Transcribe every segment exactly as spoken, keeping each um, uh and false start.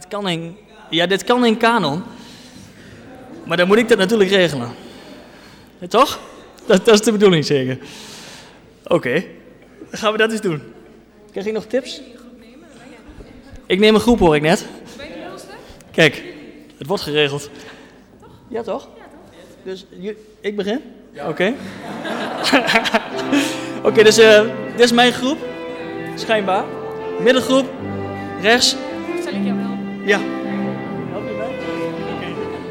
dit kan in, ja, dit kan in kanon. Maar dan moet ik dat natuurlijk regelen. Ja, toch? Dat, dat is de bedoeling zeker. Oké, okay. Dan gaan we dat eens doen. Krijg ik nog tips? Ik neem een groep, hoor ik net. Kijk, het wordt geregeld. Ja, toch? Dus ik begin? Oké. Okay. Oké, okay, dus uh, dit is mijn groep. Schijnbaar. Middengroep. Rechts. Zal ik jou helpen? Ja. Help je mij? Oké.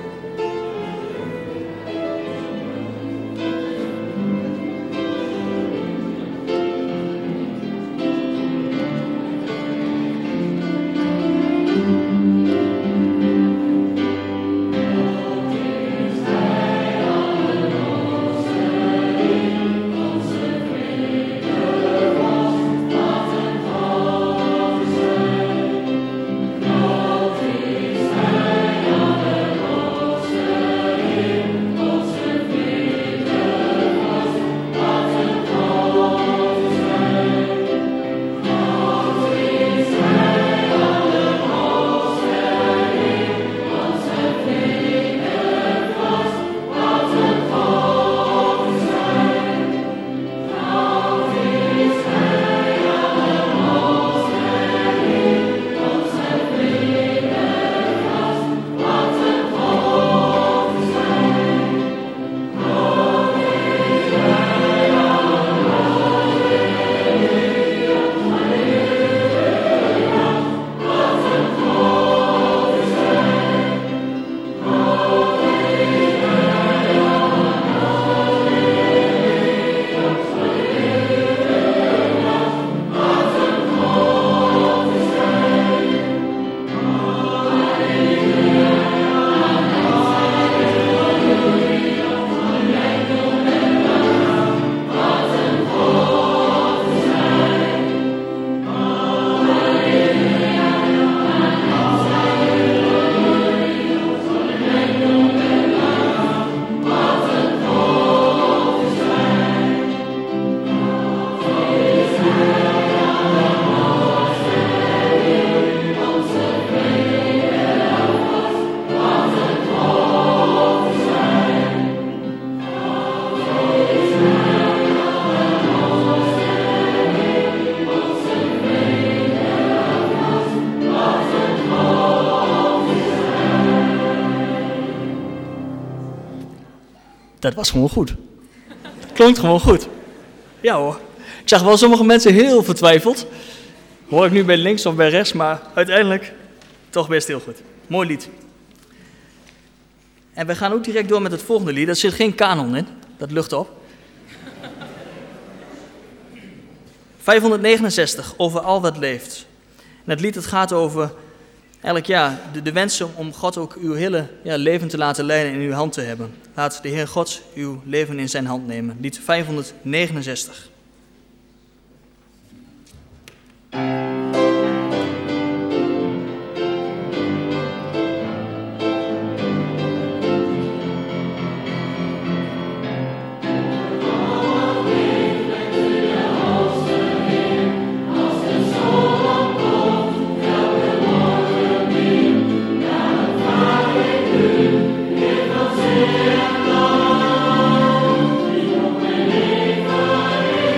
Dat was gewoon goed. Het klonk gewoon goed. Ja hoor. Ik zag wel sommige mensen heel vertwijfeld. Hoor ik nu bij links of bij rechts, maar uiteindelijk toch best heel goed. Mooi lied. En we gaan ook direct door met het volgende lied. Daar zit geen kanon in. Dat lucht op. vijfhonderdnegenenzestig, Over al wat leeft. En het lied het gaat over eigenlijk ja, de, de wens om God ook uw hele ja, leven te laten leiden en in uw hand te hebben. Laat de Heer God uw leven in zijn hand nemen. Lied vijfhonderdnegenenzestig. Thank you.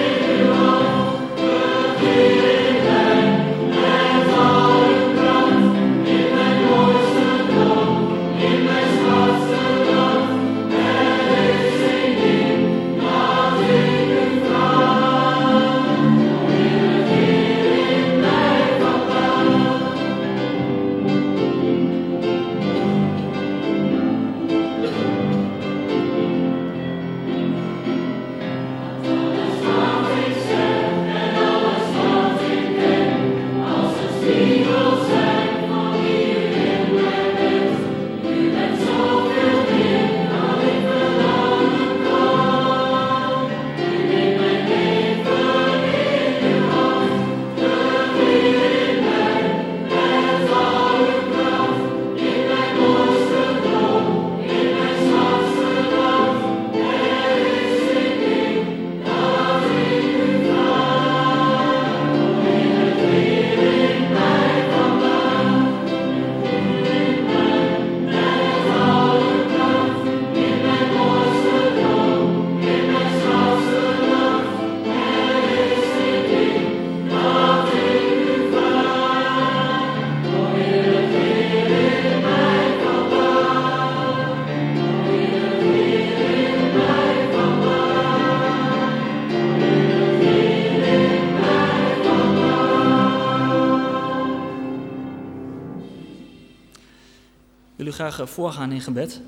graag voorgaan in gebed.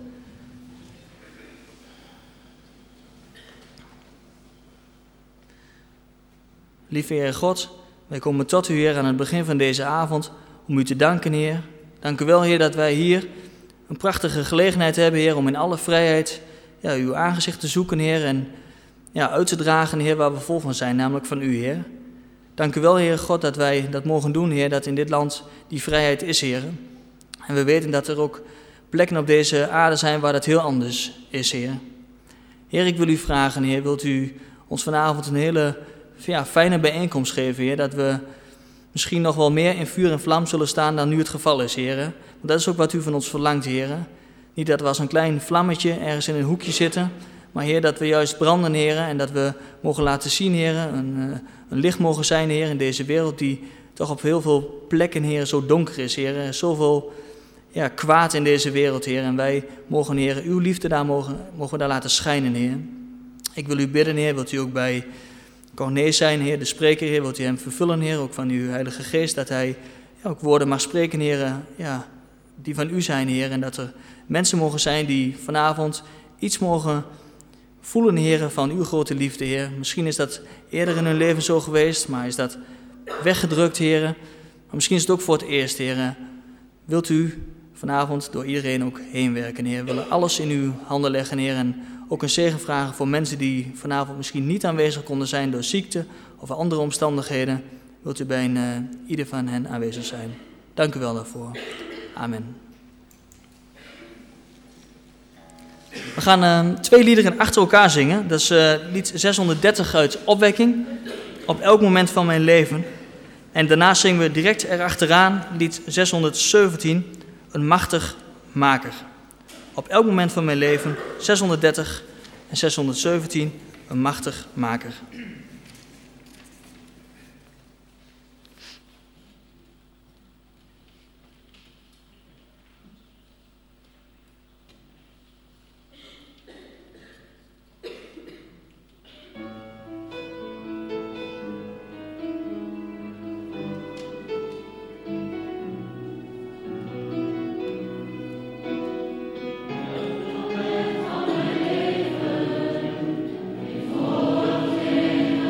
Lieve Heer God, wij komen tot u, Heer, aan het begin van deze avond om u te danken, Heer. Dank u wel, Heer, dat wij hier een prachtige gelegenheid hebben, Heer, om in alle vrijheid ja, uw aangezicht te zoeken, Heer, en ja, uit te dragen, Heer, waar we vol van zijn, namelijk van u, Heer. Dank u wel, Heer God, dat wij dat mogen doen, Heer, dat in dit land die vrijheid is, Heer. En we weten dat er ook plekken op deze aarde zijn waar dat heel anders is, Heer. Heer, ik wil u vragen, Heer, wilt u ons vanavond een hele ja, fijne bijeenkomst geven, Heer, dat we misschien nog wel meer in vuur en vlam zullen staan dan nu het geval is, Heer. Want dat is ook wat u van ons verlangt, Heer. Niet dat we als een klein vlammetje ergens in een hoekje zitten, maar Heer, dat we juist branden, Heer, en dat we mogen laten zien, Heer, een, een licht mogen zijn, Heer, in deze wereld die toch op heel veel plekken, Heer, zo donker is, Heer. Zoveel ja, kwaad in deze wereld, Heer. En wij mogen, Heer, uw liefde daar mogen, mogen we daar laten schijnen, Heer. Ik wil u bidden, Heer, wilt u ook bij Corné zijn, Heer, de spreker, Heer, wilt u hem vervullen, Heer, ook van uw Heilige Geest, dat hij ja, ook woorden mag spreken, Heer, ja, die van u zijn, Heer. En dat er mensen mogen zijn die vanavond iets mogen voelen, Heer, van uw grote liefde, Heer. Misschien is dat eerder in hun leven zo geweest, maar is dat weggedrukt, Heer. Maar misschien is het ook voor het eerst, Heer. Wilt u vanavond door iedereen ook heen werken, Heer. We willen alles in uw handen leggen, Heer. En ook een zegen vragen voor mensen die vanavond misschien niet aanwezig konden zijn door ziekte of andere omstandigheden. Wilt u bij een, uh, ieder van hen aanwezig zijn. Dank u wel daarvoor. Amen. We gaan uh, twee liederen achter elkaar zingen. Dat is uh, lied zeshonderddertig uit Opwekking. Op elk moment van mijn leven. En daarna zingen we direct erachteraan lied zeshonderdzeventien. Een machtig maker. Op elk moment van mijn leven. zeshonderddertig en zeshonderdzeventien. Een machtig maker. Voor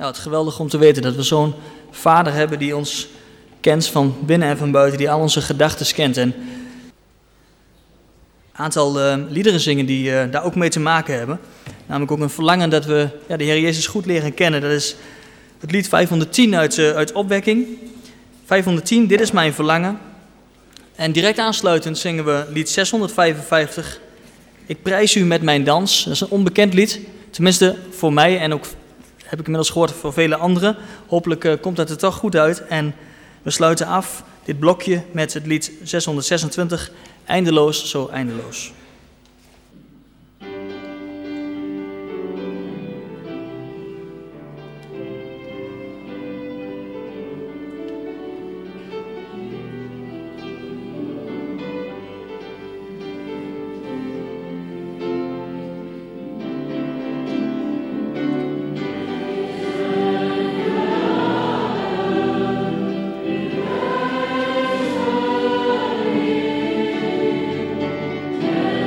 ja, het geweldig om te weten dat we zo'n vader hebben die ons kent van binnen en van buiten, die al onze gedachten kent. En een aantal uh, liederen zingen die uh, daar ook mee te maken hebben. Namelijk ook een verlangen dat we ja, de Heer Jezus goed leren kennen. Dat is het lied vijfhonderdtien uit, uh, uit Opwekking. vijfhonderdtien, dit is mijn verlangen. En direct aansluitend zingen we lied zeshonderdvijfenvijftig. Ik prijs u met mijn dans. Dat is een onbekend lied, tenminste voor mij en ook heb ik inmiddels gehoord voor vele anderen. Hopelijk uh, komt dat er toch goed uit. En we sluiten af dit blokje met het lied zeshonderdzesentwintig. Eindeloos, zo eindeloos. Yeah.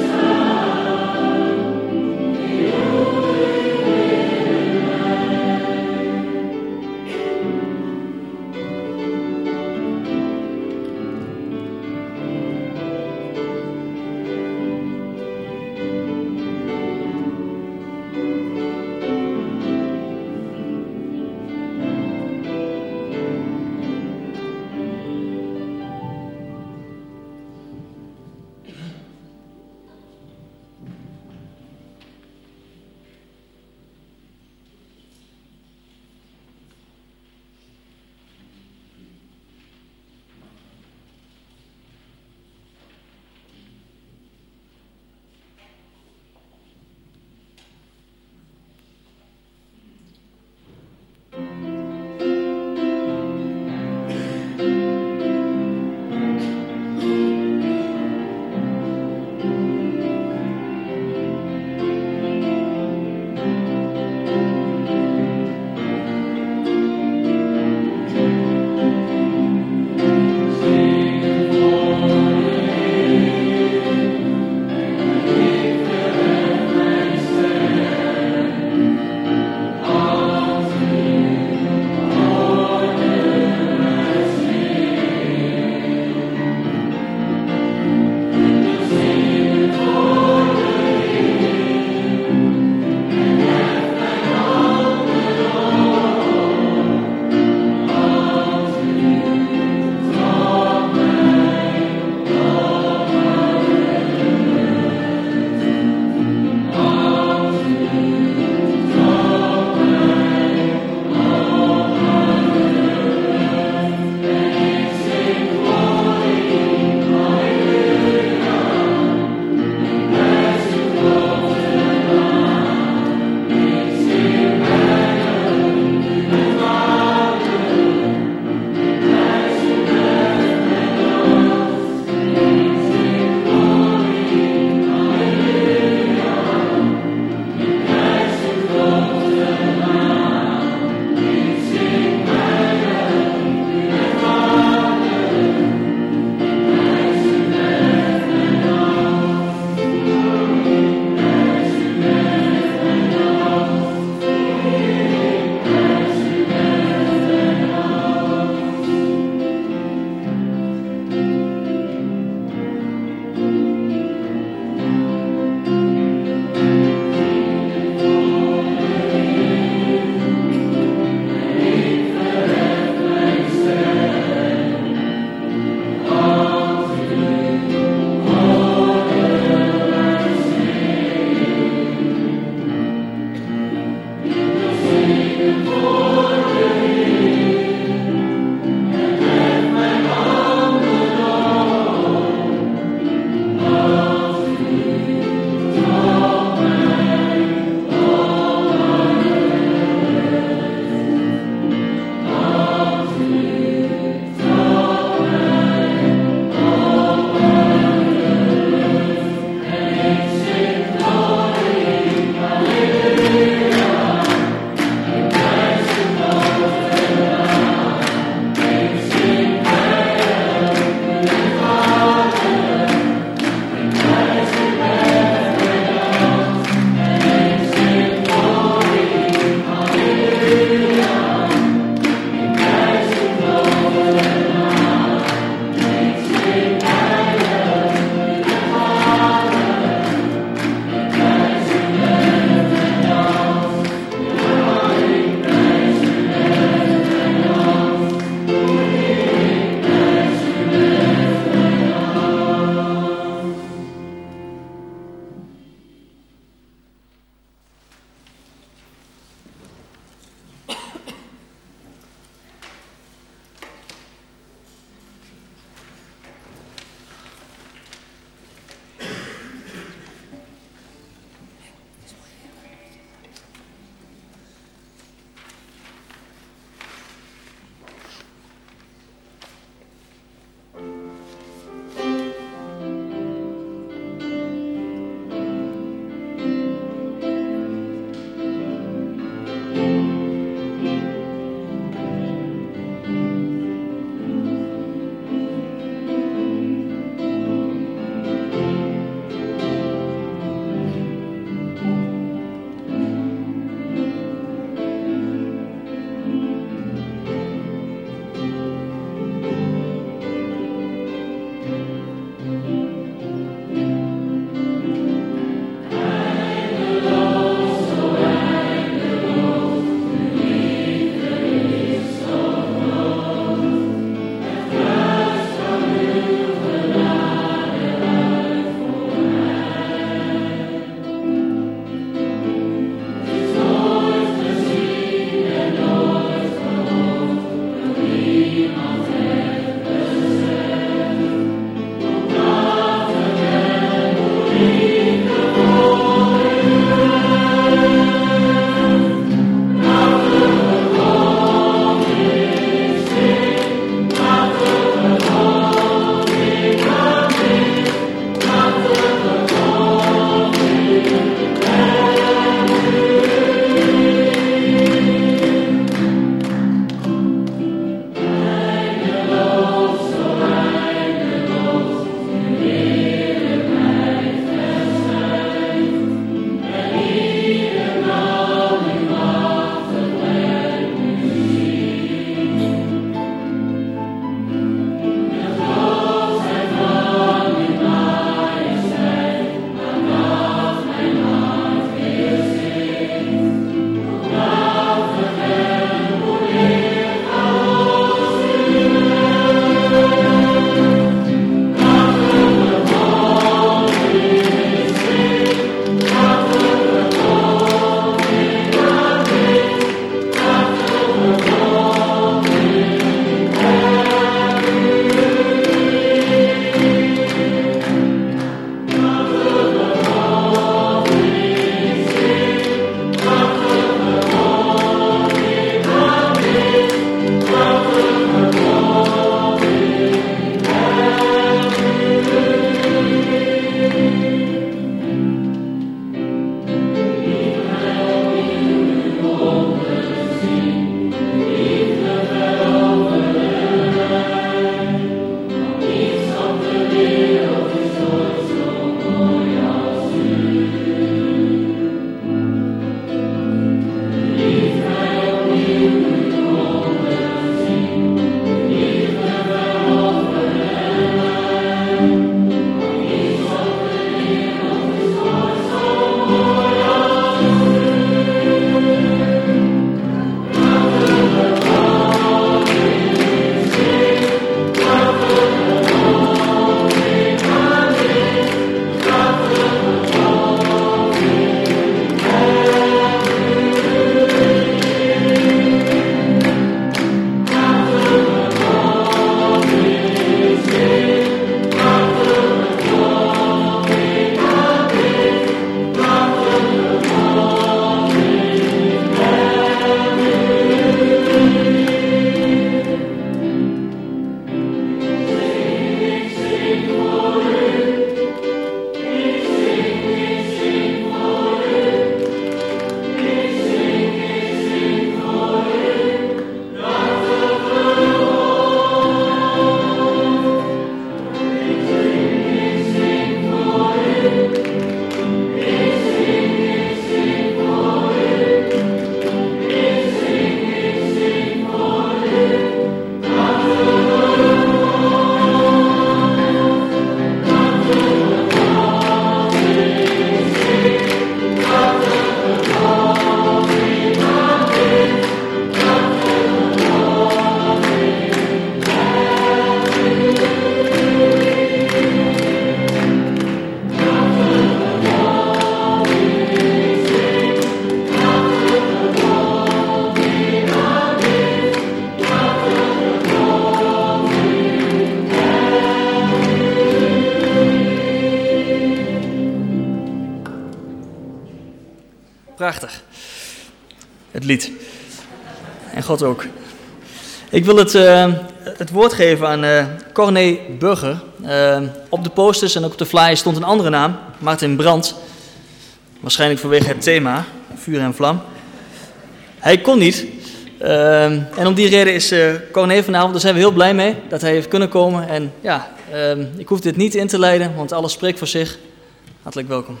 prachtig. Het lied. En God ook. Ik wil het, uh, het woord geven aan uh, Corné Burger. Uh, op de posters en ook op de flyer stond een andere naam, Martin Brandt. Waarschijnlijk vanwege het thema, vuur en vlam. Hij kon niet. Uh, en om die reden is uh, Corné vanavond, daar zijn we heel blij mee dat hij heeft kunnen komen. En ja, uh, ik hoef dit niet in te leiden, want alles spreekt voor zich. Hartelijk welkom.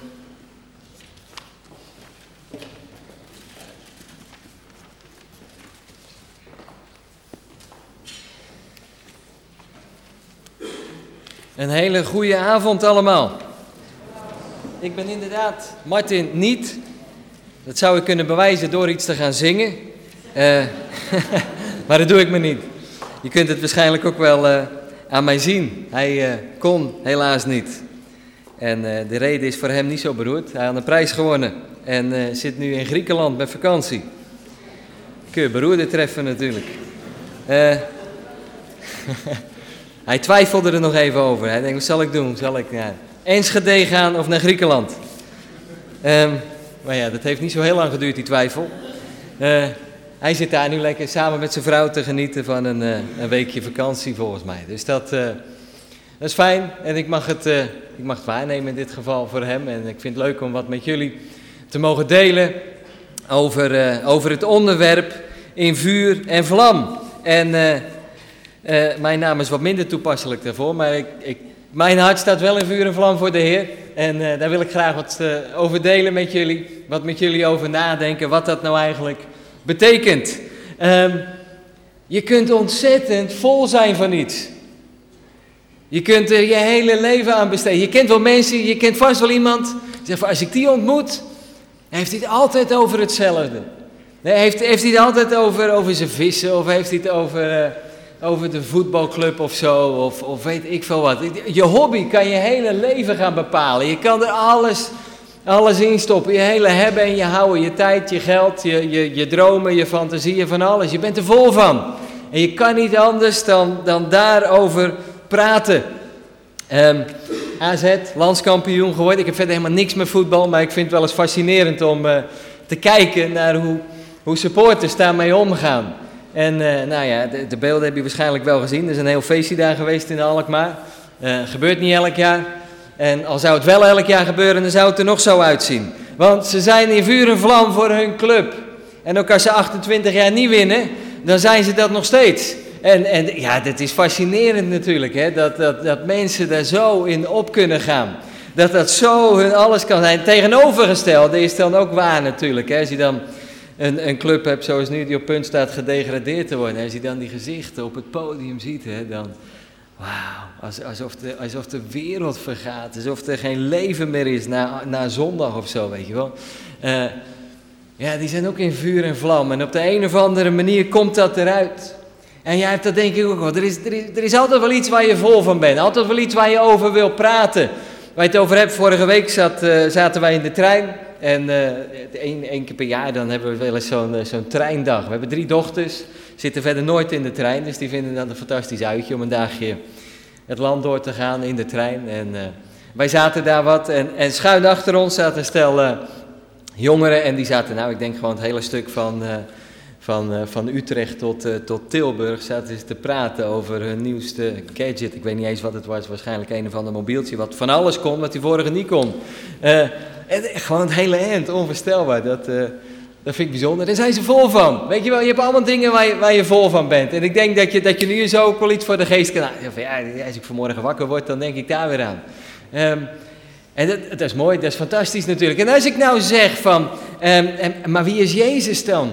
Een hele goede avond allemaal. Ik ben inderdaad Martin niet. Dat zou ik kunnen bewijzen door iets te gaan zingen. Uh, maar dat doe ik me niet. Je kunt het waarschijnlijk ook wel uh, aan mij zien. Hij uh, kon helaas niet. En uh, de reden is voor hem niet zo beroerd. Hij had een prijs gewonnen en uh, zit nu in Griekenland met vakantie. Kun je beroerde treffen natuurlijk. Uh, Hij twijfelde er nog even over. Hij denkt, wat zal ik doen? Zal ik naar Enschede gaan of naar Griekenland? Um, maar ja, dat heeft niet zo heel lang geduurd, die twijfel. Uh, hij zit daar nu lekker samen met zijn vrouw te genieten van een, uh, een weekje vakantie volgens mij. Dus dat, uh, dat is fijn en ik mag, het, uh, ik mag het waarnemen in dit geval voor hem. En ik vind het leuk om wat met jullie te mogen delen over, uh, over het onderwerp in vuur en vlam. En... Uh, Uh, mijn naam is wat minder toepasselijk daarvoor, maar ik, ik, mijn hart staat wel in vuur en vlam voor de Heer. En uh, daar wil ik graag wat uh, over delen met jullie, wat met jullie over nadenken, wat dat nou eigenlijk betekent. Um, je kunt ontzettend vol zijn van iets. Je kunt er je hele leven aan besteden. Je kent wel mensen, je kent vast wel iemand, zegt van als ik die ontmoet, heeft hij het altijd over hetzelfde. Nee, heeft, heeft hij het altijd over, over zijn vissen of heeft hij het over... Uh, over de voetbalclub of zo, of, of weet ik veel wat. Je hobby kan je hele leven gaan bepalen. Je kan er alles, alles in stoppen. Je hele hebben en je houden, je tijd, je geld, je, je, je dromen, je fantasieën, van alles. Je bent er vol van. En je kan niet anders dan, dan daarover praten. Um, A Z, landskampioen geworden. Ik heb verder helemaal niks met voetbal, maar ik vind het wel eens fascinerend om uh, te kijken naar hoe, hoe supporters daarmee omgaan. En uh, nou ja, de, de beelden heb je waarschijnlijk wel gezien. Er is een heel feestje daar geweest in Alkmaar. Uh, gebeurt niet elk jaar. En al zou het wel elk jaar gebeuren, dan zou het er nog zo uitzien. Want ze zijn in vuur en vlam voor hun club. En ook als ze achtentwintig jaar niet winnen, dan zijn ze dat nog steeds. En, en ja, dat is fascinerend natuurlijk, hè? Dat, dat, dat mensen daar zo in op kunnen gaan. Dat dat zo hun alles kan zijn. Tegenovergestelde is dan ook waar natuurlijk, hè? Als je dan... Een, een club hebt zoals nu die op punt staat gedegradeerd te worden. En als je dan die gezichten op het podium ziet, hè, dan wauw, alsof de, alsof de wereld vergaat. Alsof er geen leven meer is na, na zondag of zo, weet je wel. Uh, ja, die zijn ook in vuur en vlam. En op de een of andere manier komt dat eruit. En jij hebt dat denk ik ook wel. Er is, er, is, er is altijd wel iets waar je vol van bent. Altijd wel iets waar je over wil praten. Waar je het over hebt, vorige week zat, uh, zaten wij in de trein. En uh, één, één keer per jaar dan hebben we wel eens zo'n, uh, zo'n treindag. We hebben drie dochters, zitten verder nooit in de trein. Dus die vinden dat een fantastisch uitje om een dagje het land door te gaan in de trein. En uh, wij zaten daar wat en, en schuin achter ons zaten een stel uh, jongeren. En die zaten nou, ik denk gewoon het hele stuk van, uh, van, uh, van Utrecht tot, uh, tot Tilburg. Zaten ze te praten over hun nieuwste gadget. Ik weet niet eens wat het was, waarschijnlijk een of ander mobieltje wat van alles kon, wat die vorige niet kon. Uh, En gewoon het hele eind, onvoorstelbaar, dat, uh, dat vind ik bijzonder. Daar zijn ze vol van. Weet je wel, je hebt allemaal dingen waar je, waar je vol van bent. En ik denk dat je, dat je nu zo ook wel iets voor de geest kan halen. Ja, als ik vanmorgen wakker word, dan denk ik daar weer aan. Um, en dat, dat is mooi, dat is fantastisch natuurlijk. En als ik nou zeg van, um, en, maar wie is Jezus dan?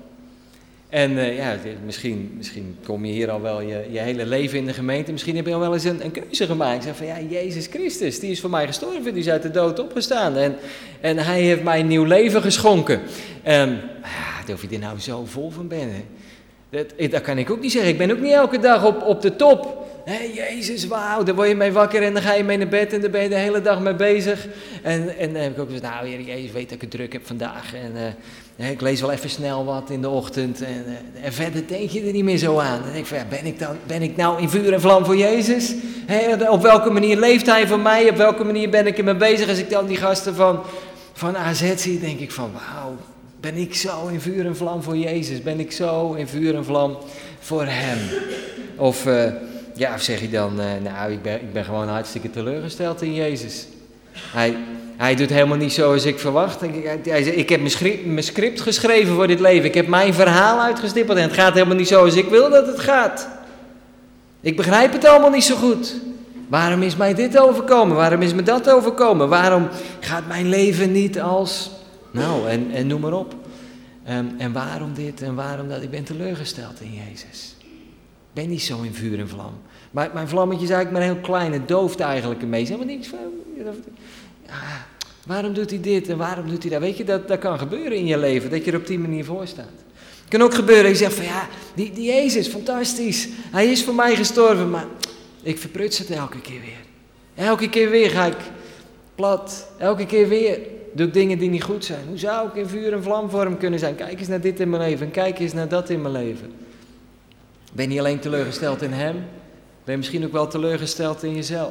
En uh, ja, misschien, misschien kom je hier al wel je, je hele leven in de gemeente. Misschien heb je al wel eens een, een keuze gemaakt. Zeg van ja, Jezus Christus, die is voor mij gestorven. Die is uit de dood opgestaan. En, en hij heeft mij een nieuw leven geschonken. Um, ja, of je er nou zo vol van bent. Hè? Dat, dat kan ik ook niet zeggen. Ik ben ook niet elke dag op, op de top. Hé, Jezus, wauw, daar word je mee wakker en dan ga je mee naar bed en daar ben je de hele dag mee bezig. En, en dan heb ik ook gezegd, nou, Heer Jezus, weet dat ik het druk heb vandaag. En uh, ik lees wel even snel wat in de ochtend. En, uh, en verder denk je er niet meer zo aan. Dan denk ik van, ja, ben ik, dan, ben ik nou in vuur en vlam voor Jezus? Hey, op welke manier leeft hij voor mij? Op welke manier ben ik ermee bezig? Als ik dan die gasten van, van A Z zie, denk ik van, wauw, ben ik zo in vuur en vlam voor Jezus? Ben ik zo in vuur en vlam voor Hem? Of, uh, ja, of zeg je dan, uh, nou, ik ben, ik ben gewoon hartstikke teleurgesteld in Jezus. Hij, hij doet helemaal niet zoals ik verwacht. Hij, hij zegt, ik heb mijn script, mijn script geschreven voor dit leven. Ik heb mijn verhaal uitgestippeld en het gaat helemaal niet zoals ik wil dat het gaat. Ik begrijp het allemaal niet zo goed. Waarom is mij dit overkomen? Waarom is me dat overkomen? Waarom gaat mijn leven niet als... Nou, en, en noem maar op. Um, en waarom dit en waarom dat? Ik ben teleurgesteld in Jezus. Ik ben niet zo in vuur en vlam. Maar mijn vlammetje is eigenlijk maar heel klein. Het dooft eigenlijk een beetje. Helemaal niks van... Ja, waarom doet hij dit en waarom doet hij dat? Weet je, dat, dat kan gebeuren in je leven. Dat je er op die manier voor staat. Het kan ook gebeuren dat je zegt van ja, die, die Jezus, fantastisch. Hij is voor mij gestorven, maar ik verpruts het elke keer weer. Elke keer weer ga ik plat. Elke keer weer doe ik dingen die niet goed zijn. Hoe zou ik in vuur en vlam voor hem kunnen zijn? Kijk eens naar dit in mijn leven en kijk eens naar dat in mijn leven. Ben je niet alleen teleurgesteld in hem, ben je misschien ook wel teleurgesteld in jezelf.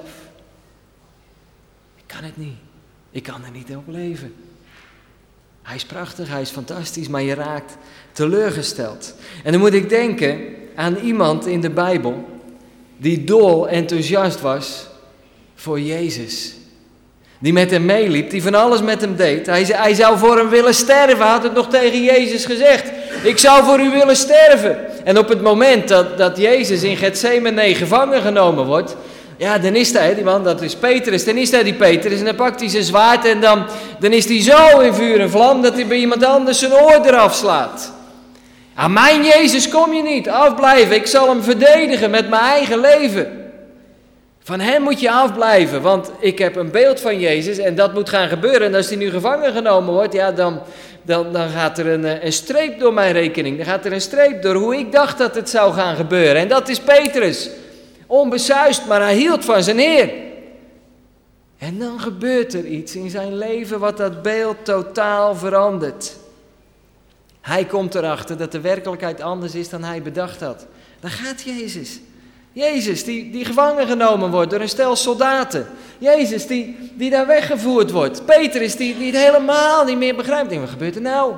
Ik kan het niet. Ik kan er niet op leven. Hij is prachtig, hij is fantastisch, maar je raakt teleurgesteld. En dan moet ik denken aan iemand in de Bijbel die dol enthousiast was voor Jezus. Die met hem meeliep, die van alles met hem deed. Hij, hij zou voor hem willen sterven, hij had het nog tegen Jezus gezegd. Ik zou voor u willen sterven. En op het moment dat, dat Jezus in Getsemane gevangen genomen wordt... Ja, dan is hij, die man, dat is Petrus, dan is hij die Petrus en dan pakt hij zijn zwaard en dan, dan is hij zo in vuur en vlam dat hij bij iemand anders zijn oor eraf slaat. Aan mijn Jezus kom je niet, afblijven, ik zal hem verdedigen met mijn eigen leven. Van hem moet je afblijven, want ik heb een beeld van Jezus en dat moet gaan gebeuren. En als hij nu gevangen genomen wordt, ja, dan, dan, dan gaat er een, een streep door mijn rekening. Dan gaat er een streep door hoe ik dacht dat het zou gaan gebeuren. En dat is Petrus. Onbesuisd, maar hij hield van zijn Heer. En dan gebeurt er iets in zijn leven wat dat beeld totaal verandert. Hij komt erachter dat de werkelijkheid anders is dan hij bedacht had. Daar gaat Jezus. Jezus die, die gevangen genomen wordt door een stel soldaten. Jezus die, die daar weggevoerd wordt. Petrus die, die het helemaal niet meer begrijpt. Denk, wat gebeurt er nou?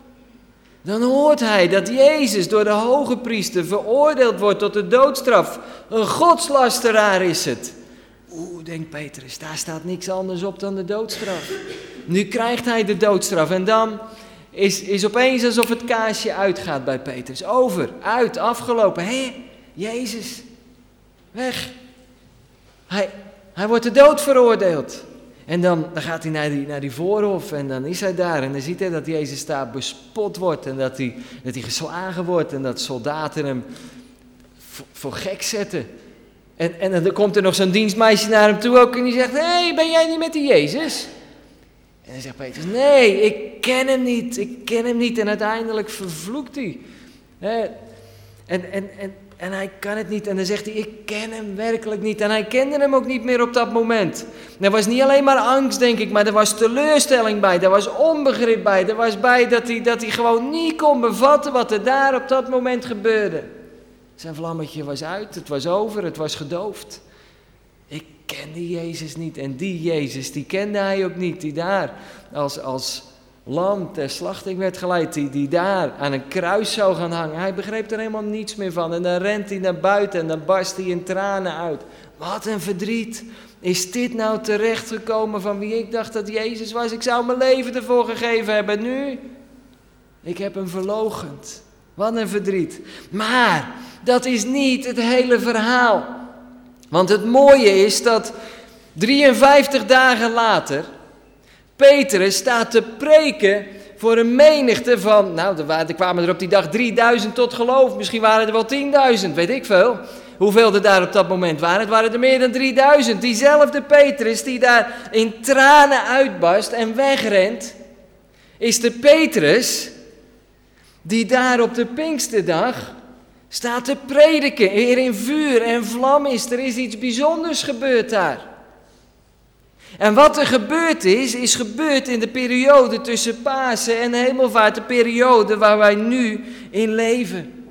Dan hoort hij dat Jezus door de hoge priester veroordeeld wordt tot de doodstraf. Een godslasteraar is het. Oeh, denkt Petrus, daar staat niks anders op dan de doodstraf. Nu krijgt hij de doodstraf en dan is, is opeens alsof het kaasje uitgaat bij Petrus. Over, uit, afgelopen. Hé, Jezus, weg. Hij, hij wordt de dood veroordeeld. En dan, dan gaat hij naar die, naar die voorhof en dan is hij daar en dan ziet hij dat Jezus daar bespot wordt en dat hij, dat hij geslagen wordt en dat soldaten hem voor, voor gek zetten. En, en dan komt er nog zo'n dienstmeisje naar hem toe ook en die zegt, hé, hey, ben jij niet met die Jezus? En dan zegt Petrus, nee, ik ken hem niet, ik ken hem niet. En uiteindelijk vervloekt hij. En, en, en, en hij kan het niet. En dan zegt hij, ik ken hem werkelijk niet. En hij kende hem ook niet meer op dat moment. Er was niet alleen maar angst, denk ik, maar er was teleurstelling bij. Er was onbegrip bij. Er was bij dat hij, dat hij gewoon niet kon bevatten wat er daar op dat moment gebeurde. Zijn vlammetje was uit, het was over, het was gedoofd. Ik kende Jezus niet. En die Jezus, die kende hij ook niet. Die daar als, als lam ter slachting werd geleid. Die, die daar aan een kruis zou gaan hangen. Hij begreep er helemaal niets meer van. En dan rent hij naar buiten en dan barst hij in tranen uit. Wat een verdriet. Is dit nou terechtgekomen van wie ik dacht dat Jezus was? Ik zou mijn leven ervoor gegeven hebben. Nu, ik heb hem verloochend. Wat een verdriet. Maar dat is niet het hele verhaal. Want het mooie is dat drieënvijftig dagen later Petrus staat te preken voor een menigte van, nou er kwamen er op die dag drieduizend tot geloof. Misschien waren er wel tienduizend, weet ik veel. Hoeveel er daar op dat moment waren. Het waren er meer dan drieduizend. Diezelfde Petrus die daar in tranen uitbarst en wegrent, is de Petrus die daar op de Pinksterdag staat te prediken. Er in vuur en vlam is. Er is iets bijzonders gebeurd daar. En wat er gebeurd is, is gebeurd in de periode tussen Pasen en Hemelvaart. De periode waar wij nu in leven.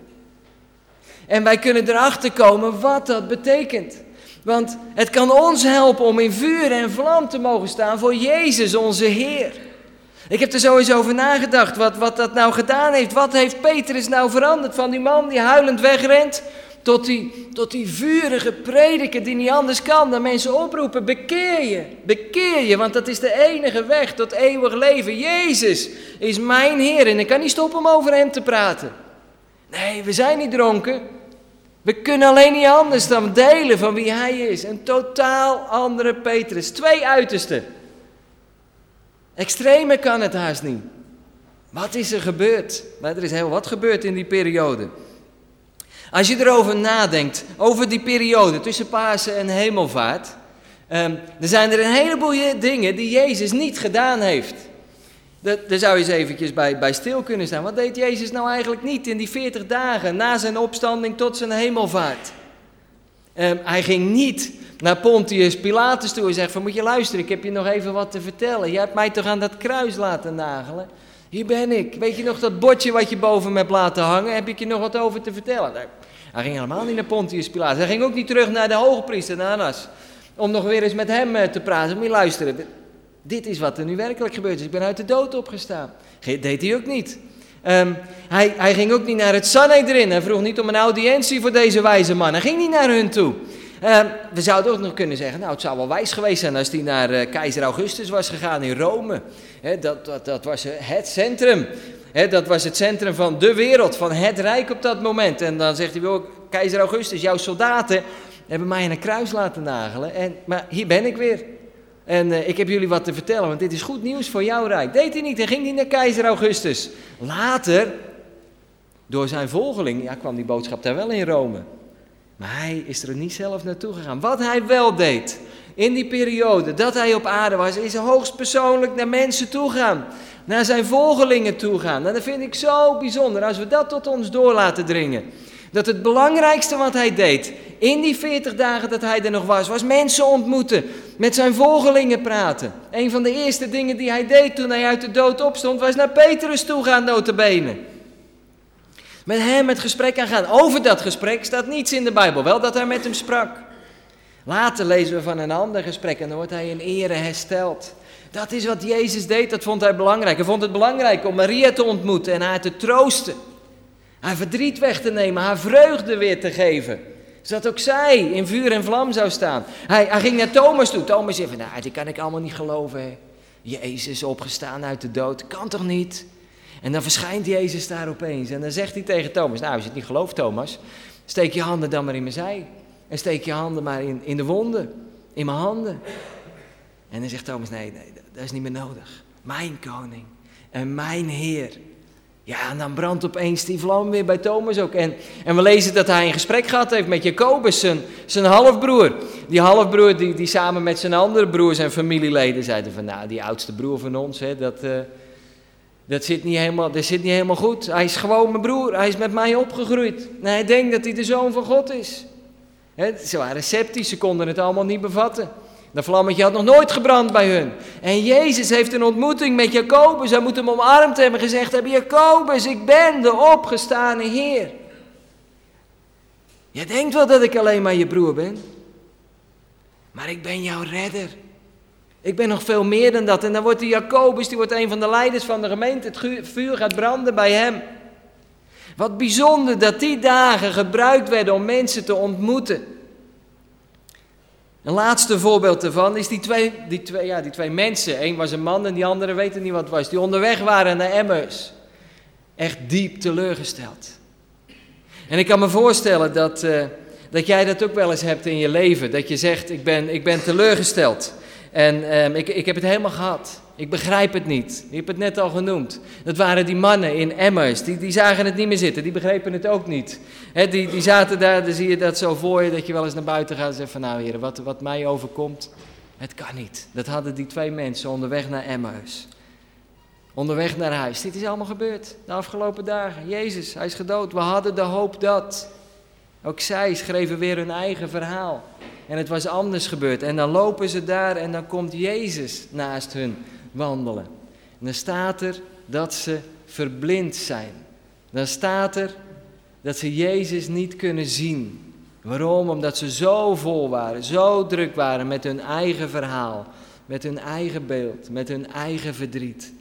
En wij kunnen erachter komen wat dat betekent. Want het kan ons helpen om in vuur en vlam te mogen staan voor Jezus, onze Heer. Ik heb er zo eens over nagedacht, wat, wat dat nou gedaan heeft. Wat heeft Petrus nou veranderd van die man die huilend wegrent, tot die, tot die vurige prediker die niet anders kan dan mensen oproepen. Bekeer je, bekeer je, want dat is de enige weg tot eeuwig leven. Jezus is mijn Heer en ik kan niet stoppen om over hem te praten. Nee, we zijn niet dronken. We kunnen alleen niet anders dan delen van wie hij is. Een totaal andere Petrus. Twee uitersten. Extreme kan het haast niet. Wat is er gebeurd? Maar er is heel wat gebeurd in die periode. Als je erover nadenkt, over die periode tussen Pasen en Hemelvaart, um, dan zijn er een heleboel dingen die Jezus niet gedaan heeft. Daar zou je eens eventjes bij, bij stil kunnen staan. Wat deed Jezus nou eigenlijk niet in die veertig dagen na zijn opstanding tot zijn hemelvaart? Um, hij ging niet naar Pontius Pilatus toe en zegt van, moet je luisteren, ik heb je nog even wat te vertellen. Je hebt mij toch aan dat kruis laten nagelen? Hier ben ik. Weet je nog dat bordje wat je boven me hebt laten hangen? Heb ik je nog wat over te vertellen? Nee, hij ging helemaal niet naar Pontius Pilatus. Hij ging ook niet terug naar de hogepriester, naar Annas, om nog weer eens met hem te praten. Moet je luisteren. Dit is wat er nu werkelijk gebeurd is. Ik ben uit de dood opgestaan. Dat deed hij ook niet. Um, hij, hij ging ook niet naar het Sanhedrin. Hij vroeg niet om een audiëntie voor deze wijze man. Hij ging niet naar hun toe. Um, we zouden ook nog kunnen zeggen, nou het zou wel wijs geweest zijn als hij naar uh, keizer Augustus was gegaan in Rome. He, dat, dat, dat was het centrum. He, dat was het centrum van de wereld, van het rijk op dat moment. En dan zegt hij wel, keizer Augustus, jouw soldaten hebben mij aan een kruis laten nagelen. En, maar hier ben ik weer. En uh, ik heb jullie wat te vertellen, want dit is goed nieuws voor jouw rijk. Deed hij niet, hij ging niet naar keizer Augustus. Later, door zijn volgeling, ja, kwam die boodschap daar wel in Rome. Maar hij is er niet zelf naartoe gegaan. Wat hij wel deed, in die periode dat hij op aarde was, is hoogstpersoonlijk naar mensen toe gaan. Naar zijn volgelingen toe gaan. En dat vind ik zo bijzonder, als we dat tot ons door laten dringen. Dat het belangrijkste wat hij deed, in die veertig dagen dat hij er nog was, was mensen ontmoeten, met zijn volgelingen praten. Een van de eerste dingen die hij deed toen hij uit de dood opstond, was naar Petrus toe gaan, nota bene. Met hem het gesprek aangaan. Over dat gesprek staat niets in de Bijbel, wel dat hij met hem sprak. Later lezen we van een ander gesprek en dan wordt hij in ere hersteld. Dat is wat Jezus deed, dat vond hij belangrijk. Hij vond het belangrijk om Maria te ontmoeten en haar te troosten. Haar verdriet weg te nemen, haar vreugde weer te geven. Zodat ook zij in vuur en vlam zou staan. Hij, hij ging naar Thomas toe. Thomas zei van, nou, dit kan ik allemaal niet geloven. Hè. Jezus opgestaan uit de dood, kan toch niet? En dan verschijnt Jezus daar opeens. En dan zegt hij tegen Thomas, nou, als je het niet gelooft, Thomas, steek je handen dan maar in mijn zij. En steek je handen maar in, in de wonden, in mijn handen. En dan zegt Thomas, nee, nee, dat is niet meer nodig. Mijn koning en mijn Heer. Ja, en dan brandt opeens die vlam weer bij Thomas ook. En, en we lezen dat hij een gesprek gehad heeft met Jacobus, zijn, zijn halfbroer. Die halfbroer die, die samen met zijn andere broers en familieleden zeiden van, nou, die oudste broer van ons, hè, dat, uh, dat, zit niet helemaal, dat zit niet helemaal goed. Hij is gewoon mijn broer, hij is met mij opgegroeid. En hij denkt dat hij de zoon van God is. Hè, ze waren sceptisch, ze konden het allemaal niet bevatten. Dat vlammetje had nog nooit gebrand bij hun. En Jezus heeft een ontmoeting met Jacobus. Hij moet hem omarmd hebben en gezegd hebben, Jacobus, ik ben de opgestane Heer. Jij denkt wel dat ik alleen maar je broer ben. Maar ik ben jouw redder. Ik ben nog veel meer dan dat. En dan wordt die Jacobus, die wordt een van de leiders van de gemeente. Het vuur gaat branden bij hem. Wat bijzonder dat die dagen gebruikt werden om mensen te ontmoeten. Een laatste voorbeeld ervan is die twee, die, twee, ja, die twee mensen. Eén was een man en die andere weet niet wat het was. Die onderweg waren naar Emmaus. Echt diep teleurgesteld. En ik kan me voorstellen dat, uh, dat jij dat ook wel eens hebt in je leven. Dat je zegt, ik ben, ik ben teleurgesteld. En um, ik, ik heb het helemaal gehad. Ik begrijp het niet. Je hebt het net al genoemd. Dat waren die mannen in Emmaus. Die, die zagen het niet meer zitten. Die begrepen het ook niet. He, die, die zaten daar, dan zie je dat zo voor je, dat je wel eens naar buiten gaat en zegt van, nou heren, wat, wat mij overkomt, het kan niet. Dat hadden die twee mensen onderweg naar Emmaus. Onderweg naar huis. Dit is allemaal gebeurd de afgelopen dagen. Jezus, hij is gedood. We hadden de hoop dat. Ook zij schreven weer hun eigen verhaal. En het was anders gebeurd. En dan lopen ze daar en dan komt Jezus naast hun wandelen. En dan staat er dat ze verblind zijn. Dan staat er dat ze Jezus niet kunnen zien. Waarom? Omdat ze zo vol waren, zo druk waren met hun eigen verhaal, met hun eigen beeld, met hun eigen verdriet.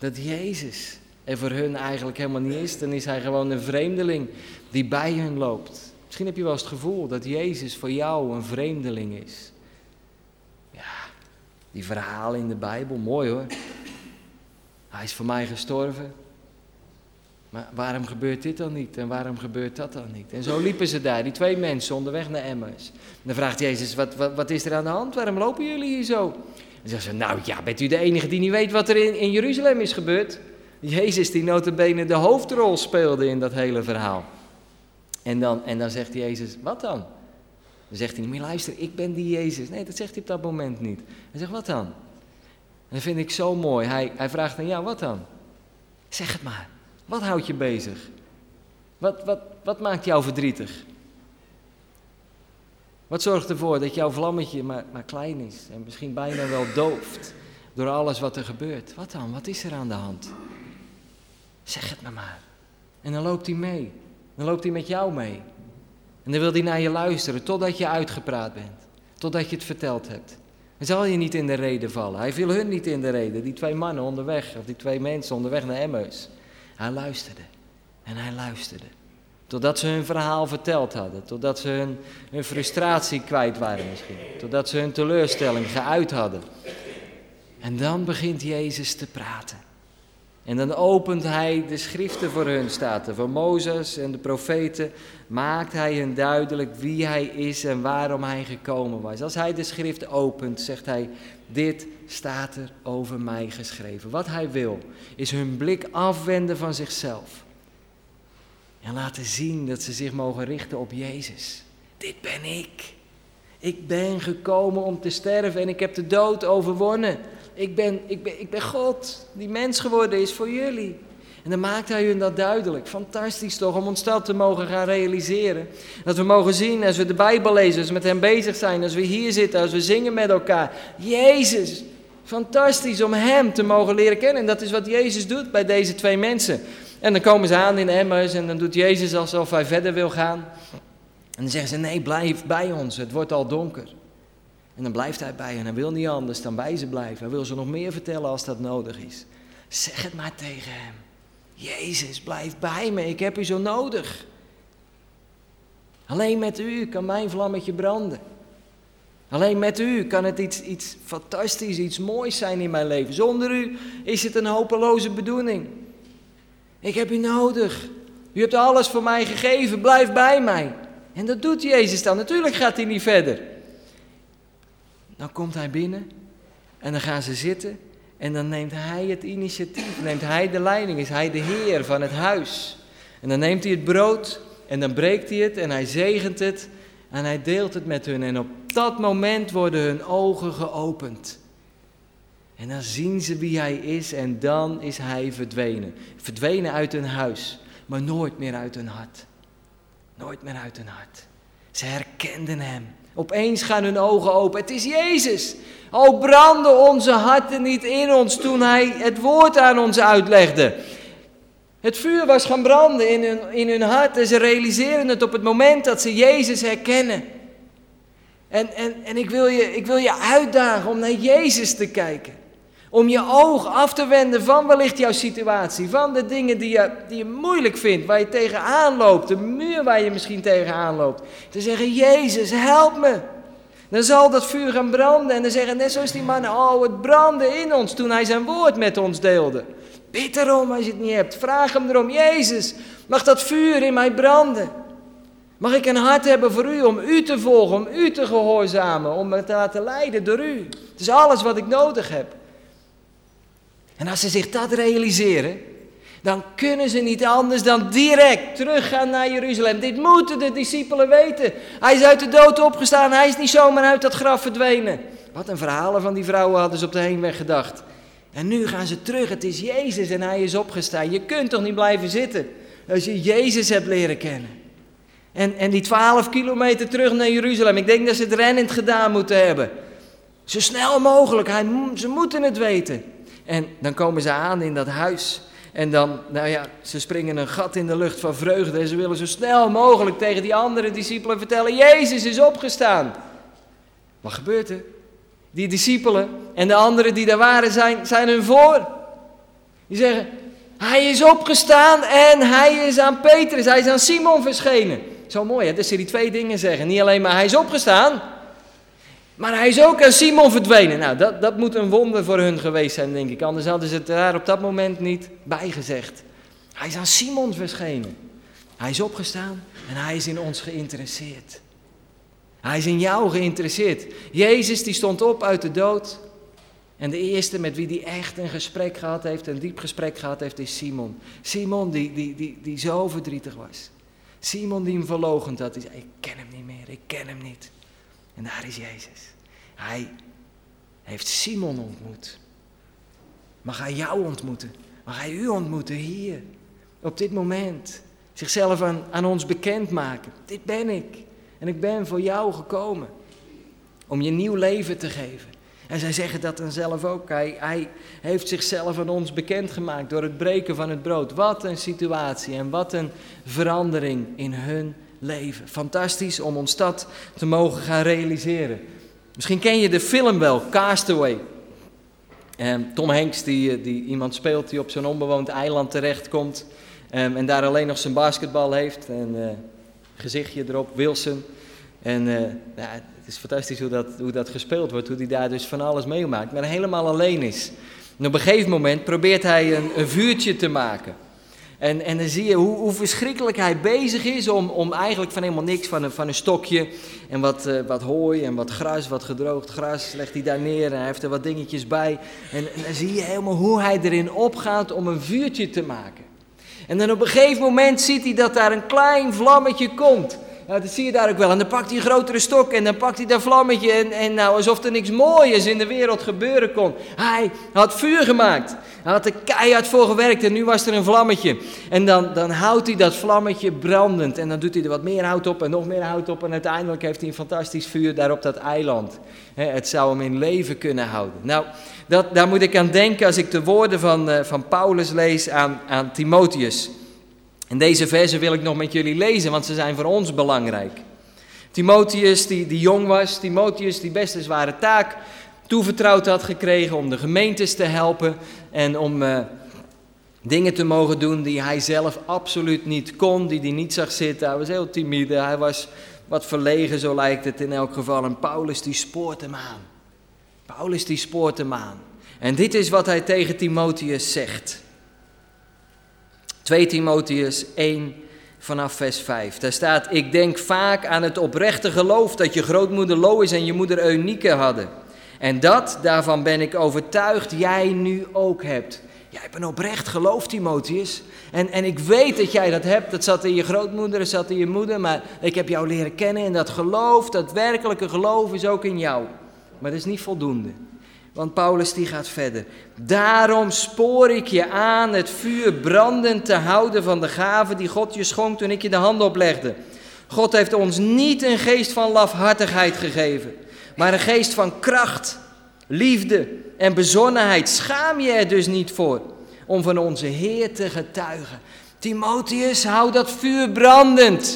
dat Jezus er voor hun eigenlijk helemaal niet is. Dan is hij gewoon een vreemdeling die bij hun loopt. Misschien heb je wel eens het gevoel dat Jezus voor jou een vreemdeling is. Ja, die verhalen in de Bijbel, mooi hoor. Hij is voor mij gestorven. Maar waarom gebeurt dit dan niet? En waarom gebeurt dat dan niet? En zo liepen ze daar, die twee mensen onderweg naar Emmaus. En dan vraagt Jezus, wat, wat, wat is er aan de hand? Waarom lopen jullie hier zo? En zeggen ze, nou ja, bent u de enige die niet weet wat er in, in Jeruzalem is gebeurd? Jezus die nota bene de hoofdrol speelde in dat hele verhaal. En dan, en dan zegt Jezus, wat dan? Dan zegt hij niet meer, luister, ik ben die Jezus. Nee, dat zegt hij op dat moment niet. Hij zegt, wat dan? En dat vind ik zo mooi. Hij, hij vraagt aan jou, wat dan? Zeg het maar. Wat houdt je bezig? Wat, wat, wat maakt jou verdrietig? Wat zorgt ervoor dat jouw vlammetje maar, maar klein is en misschien bijna wel dooft door alles wat er gebeurt? Wat dan? Wat is er aan de hand? Zeg het me maar. En dan loopt hij mee. Dan loopt hij met jou mee. En dan wil hij naar je luisteren totdat je uitgepraat bent. Totdat je het verteld hebt. Hij zal je niet in de rede vallen. Hij viel hun niet in de rede. Die twee mannen onderweg, of die twee mensen onderweg naar Emmaus. Hij luisterde. En hij luisterde. Totdat ze hun verhaal verteld hadden. Totdat ze hun, hun frustratie kwijt waren misschien. Totdat ze hun teleurstelling geuit hadden. En dan begint Jezus te praten. En dan opent hij de schriften voor hun, staat er. Voor Mozes en de profeten maakt hij hun duidelijk wie hij is en waarom hij gekomen was. Als hij de schrift opent, zegt hij, dit staat er over mij geschreven. Wat hij wil, is hun blik afwenden van zichzelf. En laten zien dat ze zich mogen richten op Jezus. Dit ben ik. Ik ben gekomen om te sterven en ik heb de dood overwonnen. Ik ben, ik ben, ik ben God, die mens geworden is voor jullie. En dan maakt hij hun dat duidelijk. Fantastisch toch, om ons dat te mogen gaan realiseren. Dat we mogen zien als we de Bijbel lezen, als we met hem bezig zijn, als we hier zitten, als we zingen met elkaar. Jezus, fantastisch om hem te mogen leren kennen. En dat is wat Jezus doet bij deze twee mensen. En dan komen ze aan in Emmaus en dan doet Jezus alsof hij verder wil gaan. En dan zeggen ze, nee, blijf bij ons, het wordt al donker. En dan blijft hij bij en hij wil niet anders dan bij ze blijven. Hij wil ze nog meer vertellen als dat nodig is. Zeg het maar tegen hem. Jezus, blijf bij me, ik heb u zo nodig. Alleen met u kan mijn vlammetje branden. Alleen met u kan het iets, iets fantastisch, iets moois zijn in mijn leven. Zonder u is het een hopeloze bedoeling. Ik heb u nodig. U hebt alles voor mij gegeven, blijf bij mij. En dat doet Jezus dan. Natuurlijk gaat hij niet verder. Dan komt hij binnen en dan gaan ze zitten en dan neemt hij het initiatief, neemt hij de leiding, is hij de heer van het huis. En dan neemt hij het brood en dan breekt hij het en hij zegent het en hij deelt het met hun. En op dat moment worden hun ogen geopend. En dan zien ze wie hij is en dan is hij verdwenen. Verdwenen uit hun huis, maar nooit meer uit hun hart. Nooit meer uit hun hart. Ze herkenden hem. Opeens gaan hun ogen open. Het is Jezus. O, brandden onze harten niet in ons toen hij het woord aan ons uitlegde. Het vuur was gaan branden in hun, in hun hart en ze realiseren het op het moment dat ze Jezus herkennen. En, en, en ik, wil je, ik wil je uitdagen om naar Jezus te kijken. Om je oog af te wenden van wellicht jouw situatie. Van de dingen die je, die je moeilijk vindt, waar je tegenaan loopt. De muur waar je misschien tegenaan loopt. Te zeggen, Jezus, help me. Dan zal dat vuur gaan branden. En dan zeggen, net zoals die mannen, oh, het brandde in ons toen hij zijn woord met ons deelde. Bid erom als je het niet hebt. Vraag hem erom, Jezus, mag dat vuur in mij branden? Mag ik een hart hebben voor u, om u te volgen, om u te gehoorzamen, om me te laten leiden door u. Het is alles wat ik nodig heb. En als ze zich dat realiseren, dan kunnen ze niet anders dan direct teruggaan naar Jeruzalem. Dit moeten de discipelen weten. Hij is uit de dood opgestaan, hij is niet zomaar uit dat graf verdwenen. Wat een verhalen van die vrouwen hadden ze op de heenweg gedacht. En nu gaan ze terug, het is Jezus en hij is opgestaan. Je kunt toch niet blijven zitten als je Jezus hebt leren kennen. En, en die twaalf kilometer terug naar Jeruzalem, ik denk dat ze het rennend gedaan moeten hebben. Zo snel mogelijk, hij, ze moeten het weten. En dan komen ze aan in dat huis. En dan, nou ja, ze springen een gat in de lucht van vreugde. En ze willen zo snel mogelijk tegen die andere discipelen vertellen, Jezus is opgestaan. Wat gebeurt er? Die discipelen en de anderen die daar waren, zijn, zijn hun voor. Die zeggen, hij is opgestaan en hij is aan Petrus, hij is aan Simon verschenen. Zo mooi hè, dat ze die twee dingen zeggen. Niet alleen maar hij is opgestaan, maar hij is ook aan Simon verdwenen. Nou, dat, dat moet een wonder voor hun geweest zijn, denk ik. Anders hadden ze het daar op dat moment niet bij gezegd. Hij is aan Simon verschenen. Hij is opgestaan en hij is in ons geïnteresseerd. Hij is in jou geïnteresseerd. Jezus die stond op uit de dood. En de eerste met wie hij echt een gesprek gehad heeft, een diep gesprek gehad heeft, is Simon. Simon die, die, die, die zo verdrietig was. Simon die hem verloochend had. Die zei, ik ken hem niet meer, ik ken hem niet. En daar is Jezus. Hij heeft Simon ontmoet. Mag hij jou ontmoeten? Mag hij u ontmoeten hier? Op dit moment. Zichzelf aan, aan ons bekendmaken. Dit ben ik. En ik ben voor jou gekomen. Om je nieuw leven te geven. En zij zeggen dat dan zelf ook. Hij, hij heeft zichzelf aan ons bekendgemaakt door het breken van het brood. Wat een situatie en wat een verandering in hun leven. Fantastisch om ons dat te mogen gaan realiseren. Misschien ken je de film wel, Castaway. Um, Tom Hanks die, die iemand speelt die op zo'n onbewoond eiland terechtkomt. Um, en daar alleen nog zijn basketbal heeft. En uh, gezichtje erop, Wilson. En uh, ja, het is fantastisch hoe dat, hoe dat gespeeld wordt. Hoe hij daar dus van alles meemaakt. Maar helemaal alleen is. En op een gegeven moment probeert hij een, een vuurtje te maken. En, en dan zie je hoe, hoe verschrikkelijk hij bezig is om, om eigenlijk van helemaal niks, van een, van een stokje en wat, uh, wat hooi en wat gras, wat gedroogd gras, legt hij daar neer en hij heeft er wat dingetjes bij. En, en dan zie je helemaal hoe hij erin opgaat om een vuurtje te maken. En dan op een gegeven moment ziet hij dat daar een klein vlammetje komt. Nou, dat zie je daar ook wel. En dan pakt hij een grotere stok en dan pakt hij dat vlammetje. En, en nou, alsof er niks moois in de wereld gebeuren kon. Hij had vuur gemaakt. Hij had er keihard voor gewerkt en nu was er een vlammetje. En dan, dan houdt hij dat vlammetje brandend. En dan doet hij er wat meer hout op en nog meer hout op. En uiteindelijk heeft hij een fantastisch vuur daar op dat eiland. He, het zou hem in leven kunnen houden. Nou, dat, daar moet ik aan denken als ik de woorden van, uh, van Paulus lees aan, aan Timotheus. En deze versen wil ik nog met jullie lezen, want ze zijn voor ons belangrijk. Timotheus, die, die jong was, Timotheus die best een zware taak toevertrouwd had gekregen om de gemeentes te helpen en om uh, dingen te mogen doen die hij zelf absoluut niet kon, die hij niet zag zitten. Hij was heel timide, hij was wat verlegen, zo lijkt het in elk geval. En Paulus die spoort hem aan. Paulus die spoort hem aan. En dit is wat hij tegen Timotheus zegt. twee Timotheus één vanaf vers vijf. Daar staat, ik denk vaak aan het oprechte geloof dat je grootmoeder Lois en je moeder Eunike hadden. En dat, daarvan ben ik overtuigd, jij nu ook hebt. Jij hebt een oprecht geloof, Timotheus. En, en ik weet dat jij dat hebt. Dat zat in je grootmoeder, dat zat in je moeder. Maar ik heb jou leren kennen en dat geloof, dat werkelijke geloof is ook in jou. Maar dat is niet voldoende. Want Paulus die gaat verder. Daarom spoor ik je aan het vuur brandend te houden van de gave die God je schonk toen ik je de hand oplegde. God heeft ons niet een geest van lafhartigheid gegeven, maar een geest van kracht, liefde en bezonnenheid. Schaam je er dus niet voor om van onze Heer te getuigen. Timotheus, hou dat vuur brandend.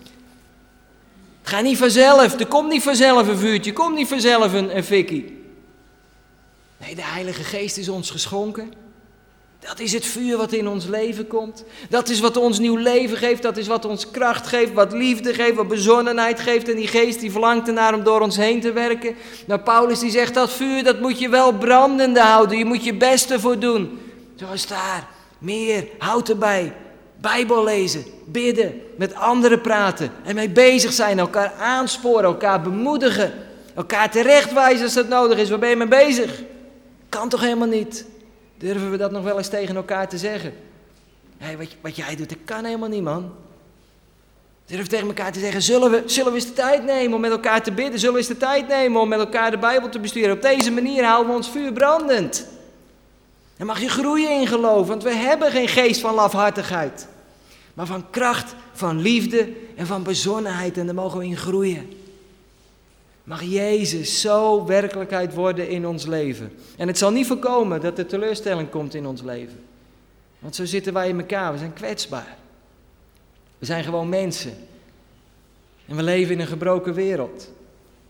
Ga niet vanzelf, er komt niet vanzelf een vuurtje, er komt niet vanzelf een, een fikkie. Nee, de Heilige Geest is ons geschonken. Dat is het vuur wat in ons leven komt. Dat is wat ons nieuw leven geeft. Dat is wat ons kracht geeft, wat liefde geeft, wat bezonnenheid geeft. En die Geest die verlangt ernaar om door ons heen te werken. Nou, Paulus die zegt, dat vuur dat moet je wel brandende houden. Je moet je best ervoor doen. Zoals daar, meer, houd erbij. Bijbel lezen, bidden, met anderen praten. En mee bezig zijn, elkaar aansporen, elkaar bemoedigen. Elkaar terechtwijzen als dat nodig is. Waar ben je mee bezig? Kan toch helemaal niet? Durven we dat nog wel eens tegen elkaar te zeggen? Hey, wat, wat jij doet, dat kan helemaal niet, man. Durf tegen elkaar te zeggen, zullen we, zullen we eens de tijd nemen om met elkaar te bidden? Zullen we eens de tijd nemen om met elkaar de Bijbel te besturen? Op deze manier houden we ons vuur brandend. Dan mag je groeien in geloof, want we hebben geen geest van lafhartigheid. Maar van kracht, van liefde en van bezonnenheid. En daar mogen we in groeien. Mag Jezus zo werkelijkheid worden in ons leven. En het zal niet voorkomen dat er teleurstelling komt in ons leven. Want zo zitten wij in elkaar, we zijn kwetsbaar. We zijn gewoon mensen. En we leven in een gebroken wereld.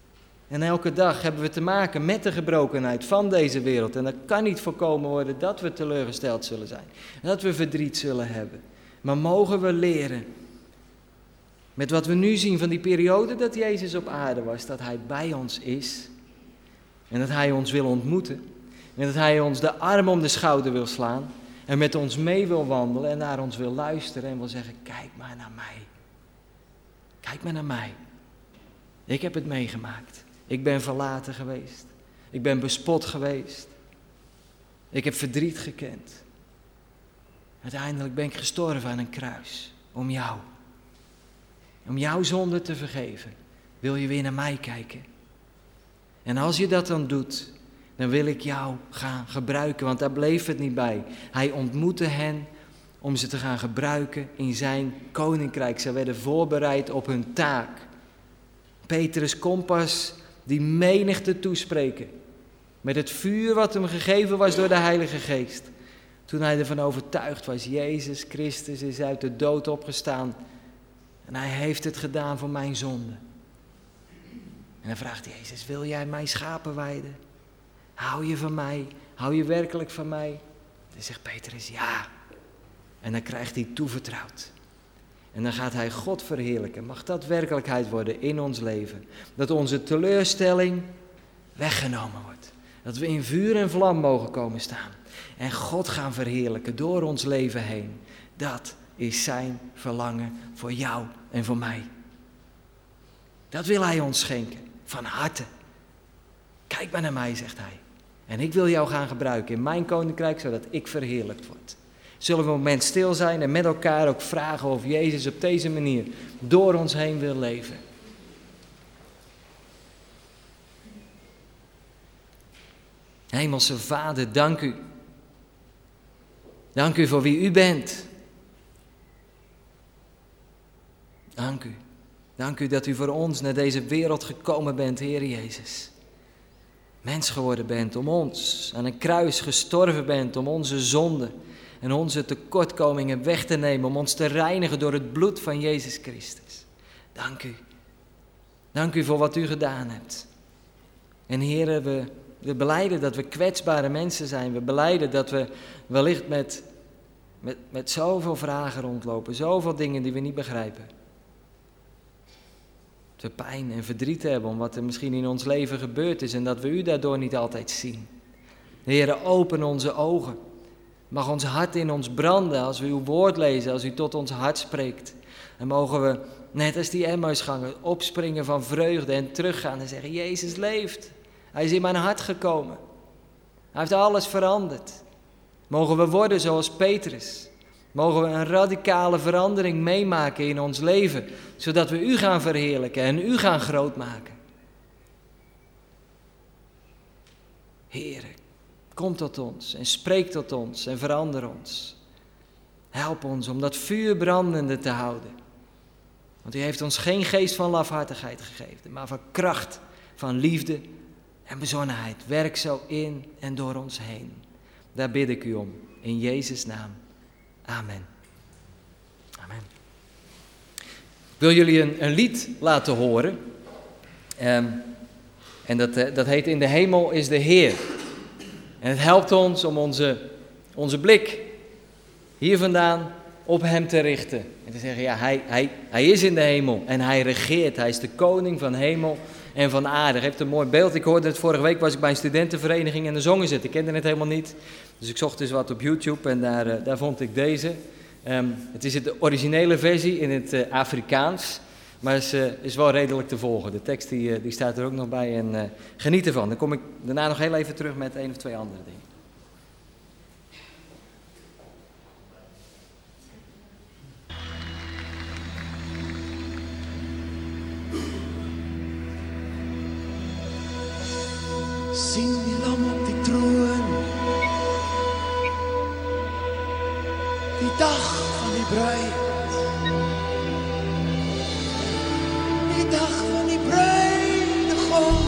En elke dag hebben we te maken met de gebrokenheid van deze wereld. En dat kan niet voorkomen worden dat we teleurgesteld zullen zijn. Dat we verdriet zullen hebben. Maar mogen we leren, met wat we nu zien van die periode dat Jezus op aarde was, dat Hij bij ons is. En dat Hij ons wil ontmoeten. En dat Hij ons de arm om de schouder wil slaan. En met ons mee wil wandelen en naar ons wil luisteren en wil zeggen, kijk maar naar mij. Kijk maar naar mij. Ik heb het meegemaakt. Ik ben verlaten geweest. Ik ben bespot geweest. Ik heb verdriet gekend. Uiteindelijk ben ik gestorven aan een kruis. Om jou. Om jouw zonde te vergeven. Wil je weer naar mij kijken? En als je dat dan doet, dan wil ik jou gaan gebruiken. Want daar bleef het niet bij. Hij ontmoette hen om ze te gaan gebruiken in zijn koninkrijk. Ze werden voorbereid op hun taak. Petrus kon pas die menigte toespreken. Met het vuur wat hem gegeven was door de Heilige Geest. Toen hij ervan overtuigd was, Jezus Christus is uit de dood opgestaan. En hij heeft het gedaan voor mijn zonde. En dan vraagt Jezus, wil jij mijn schapen weiden? Hou je van mij? Hou je werkelijk van mij? Dan zegt Petrus, ja. En dan krijgt hij toevertrouwd. En dan gaat hij God verheerlijken. Mag dat werkelijkheid worden in ons leven. Dat onze teleurstelling weggenomen wordt. Dat we in vuur en vlam mogen komen staan. En God gaan verheerlijken door ons leven heen. Dat is zijn verlangen voor jou en voor mij. Dat wil hij ons schenken. Van harte. Kijk maar naar mij, zegt hij. En ik wil jou gaan gebruiken in mijn koninkrijk, zodat ik verheerlijkt word. Zullen we een moment stil zijn en met elkaar ook vragen of Jezus op deze manier door ons heen wil leven. Hemelse Vader, dank u. Dank u voor wie u bent. Dank u. Dank u dat u voor ons naar deze wereld gekomen bent, Heer Jezus. Mens geworden bent om ons, aan een kruis gestorven bent om onze zonden en onze tekortkomingen weg te nemen, om ons te reinigen door het bloed van Jezus Christus. Dank u. Dank u voor wat u gedaan hebt. En Heer, we, we belijden dat we kwetsbare mensen zijn. We belijden dat we wellicht met, met, met zoveel vragen rondlopen, zoveel dingen die we niet begrijpen. Dat we pijn en verdriet hebben om wat er misschien in ons leven gebeurd is en dat we u daardoor niet altijd zien. Heer, open onze ogen. Mag ons hart in ons branden als we uw woord lezen, als u tot ons hart spreekt. En mogen we, net als die Emmausganger, opspringen van vreugde en teruggaan en zeggen, Jezus leeft. Hij is in mijn hart gekomen. Hij heeft alles veranderd. Mogen we worden zoals Petrus. Mogen we een radicale verandering meemaken in ons leven, zodat we u gaan verheerlijken en u gaan grootmaken. Heere, kom tot ons en spreek tot ons en verander ons. Help ons om dat vuur brandende te houden. Want u heeft ons geen geest van lafhartigheid gegeven, maar van kracht, van liefde en bezonnenheid. Werk zo in en door ons heen. Daar bid ik u om, in Jezus' naam. Amen. Amen. Ik wil jullie een, een lied laten horen. Um, en dat, uh, dat heet In de hemel is de Heer. En het helpt ons om onze, onze blik hier vandaan op hem te richten. En te zeggen, ja, hij, hij, hij is in de hemel en hij regeert. Hij is de koning van hemel en van aarde. Hij heeft een mooi beeld. Ik hoorde het vorige week, was ik bij een studentenvereniging en dan zongen ze het. Ik kende het helemaal niet. Dus ik zocht dus wat op YouTube en daar, uh, daar vond ik deze. Um, het is de originele versie in het uh, Afrikaans. Maar het is, uh, is wel redelijk te volgen. De tekst die, uh, die staat er ook nog bij en uh, geniet ervan. Dan kom ik daarna nog heel even terug met één of twee andere dingen. Sien die lam op die troon, die dag van die bruid, die dag van die bruidegom.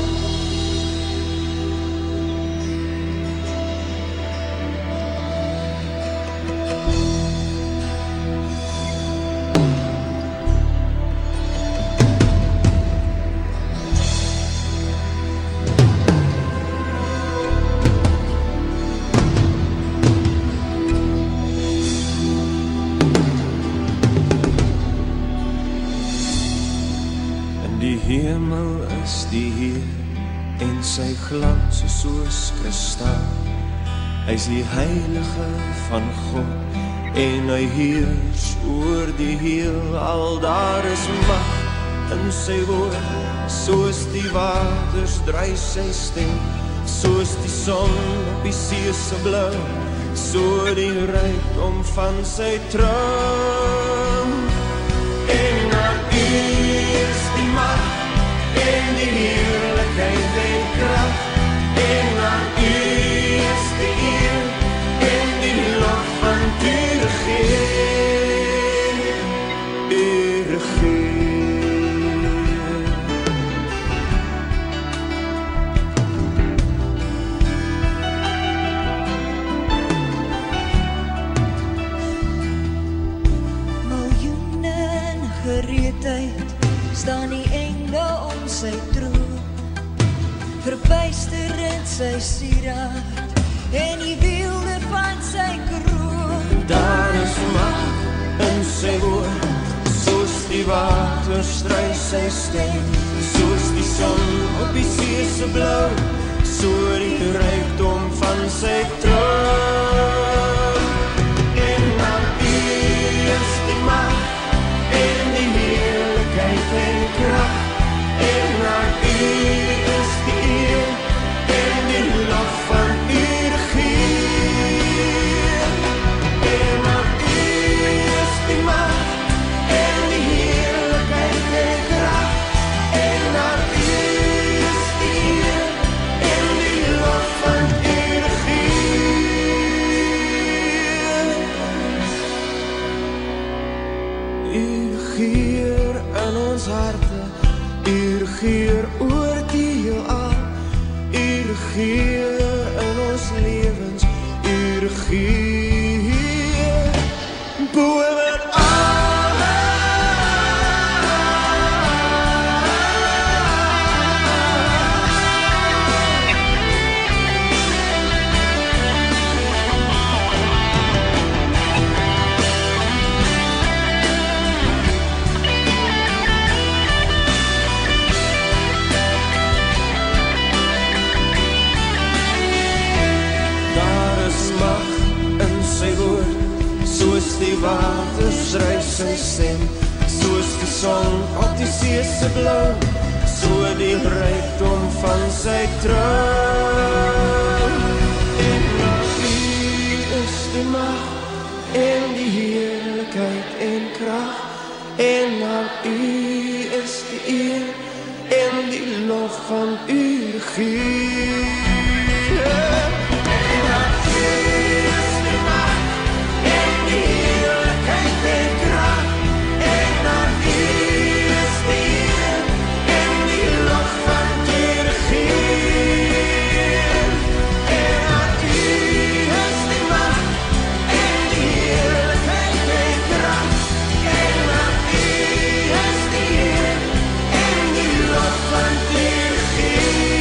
hemel is die Heer en sy glans is soos kristal. Hy is die heilige van God en hy heers oor die heelal. Daar is mag in sy woord, soos die waters dryf sy stem, soos die son op die see se blou, so die rykdom van sy troon. En aan U is die mag en die heerlikheid en krag, en aan U is die eer en die lof van U regeer, U regeer. Miljoene in gereedheid staan die engele om sy troon, verbuister in sy sieraad en die wielde van sy kroon. Daar is mag in sy woord, soos die water stryf sy stem, soos die son op die see se blou, so die rykdom van sy troon. En aan U is die mag en die heerlikheid en krag, en aan U is die eer en die lof van U regeer. En aan U is die mag en die heerlikheid en krag, en aan U is die eer en die lof van U regeer. U regeer in ons harte, U regeer oor die heelal, U regeer in ons lewens, U regeer boven die waters dryf sy stem, soos die son op die see se blou, so die rykdom van sy troon. En aan U is die mag en die heerlikheid en krag, en aan U is die eer en die lof van U regeer. En aan U is die mag en die heerlikheid en krag, en aan U is die eer en die lof van U regeer. En aan U is die mag en die heerlikheid en krag, en aan U is die eer en die lof van U regeer.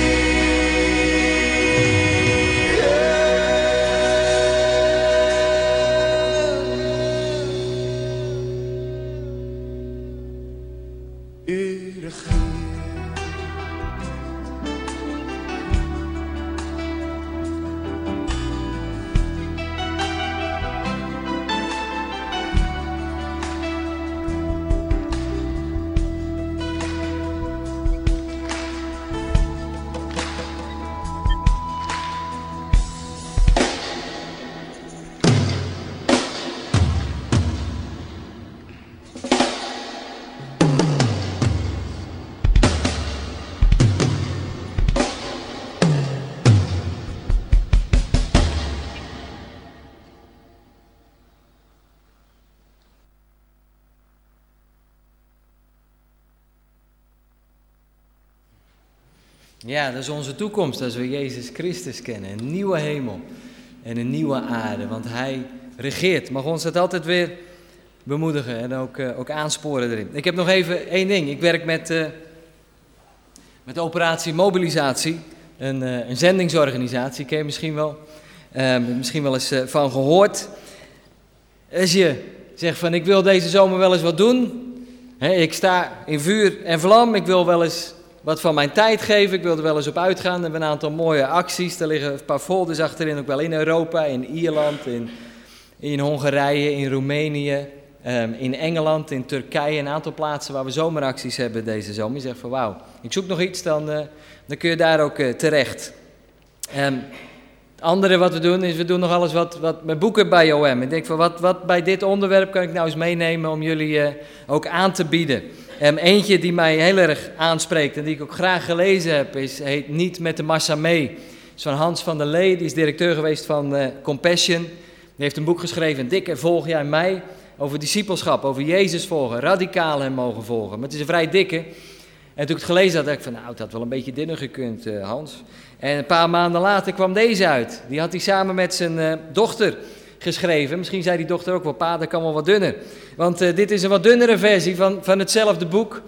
U regeer. Ja, dat is onze toekomst als we Jezus Christus kennen. Een nieuwe hemel en een nieuwe aarde, want Hij regeert. Mag ons dat altijd weer bemoedigen en ook, uh, ook aansporen erin. Ik heb nog even één ding. Ik werk met, uh, met operatie Mobilisatie, een, uh, een zendingsorganisatie, ken je misschien wel. Uh, misschien wel eens uh, van gehoord. Als je zegt van ik wil deze zomer wel eens wat doen, He, ik sta in vuur en vlam, ik wil wel eens wat van mijn tijd geven, ik wil er wel eens op uitgaan. We hebben een aantal mooie acties, er liggen een paar folders achterin, ook wel in Europa, in Ierland, in, in Hongarije, in Roemenië, um, in Engeland, in Turkije. Een aantal plaatsen waar we zomeracties hebben deze zomer. Je zegt van wauw, ik zoek nog iets, dan, uh, dan kun je daar ook uh, terecht. Um, het andere wat we doen, is we doen nog alles wat, wat met boeken bij O M. Ik denk van wat, wat bij dit onderwerp kan ik nou eens meenemen om jullie uh, ook aan te bieden. Um, eentje die mij heel erg aanspreekt en die ik ook graag gelezen heb, is, heet Niet met de massa mee. Het is van Hans van der Lee, die is directeur geweest van uh, Compassion. Die heeft een boek geschreven, Dikke, volg jij mij? Over discipelschap, over Jezus volgen, radicaal hem mogen volgen. Maar het is een vrij dikke. En toen ik het gelezen had, dacht ik van nou, het had wel een beetje dunner gekund, uh, Hans. En een paar maanden later kwam deze uit. Die had hij samen met zijn uh, dochter geschreven. Misschien zei die dochter ook wel, pa, dat kan wel wat dunner. Want uh, dit is een wat dunnere versie van, van hetzelfde boek.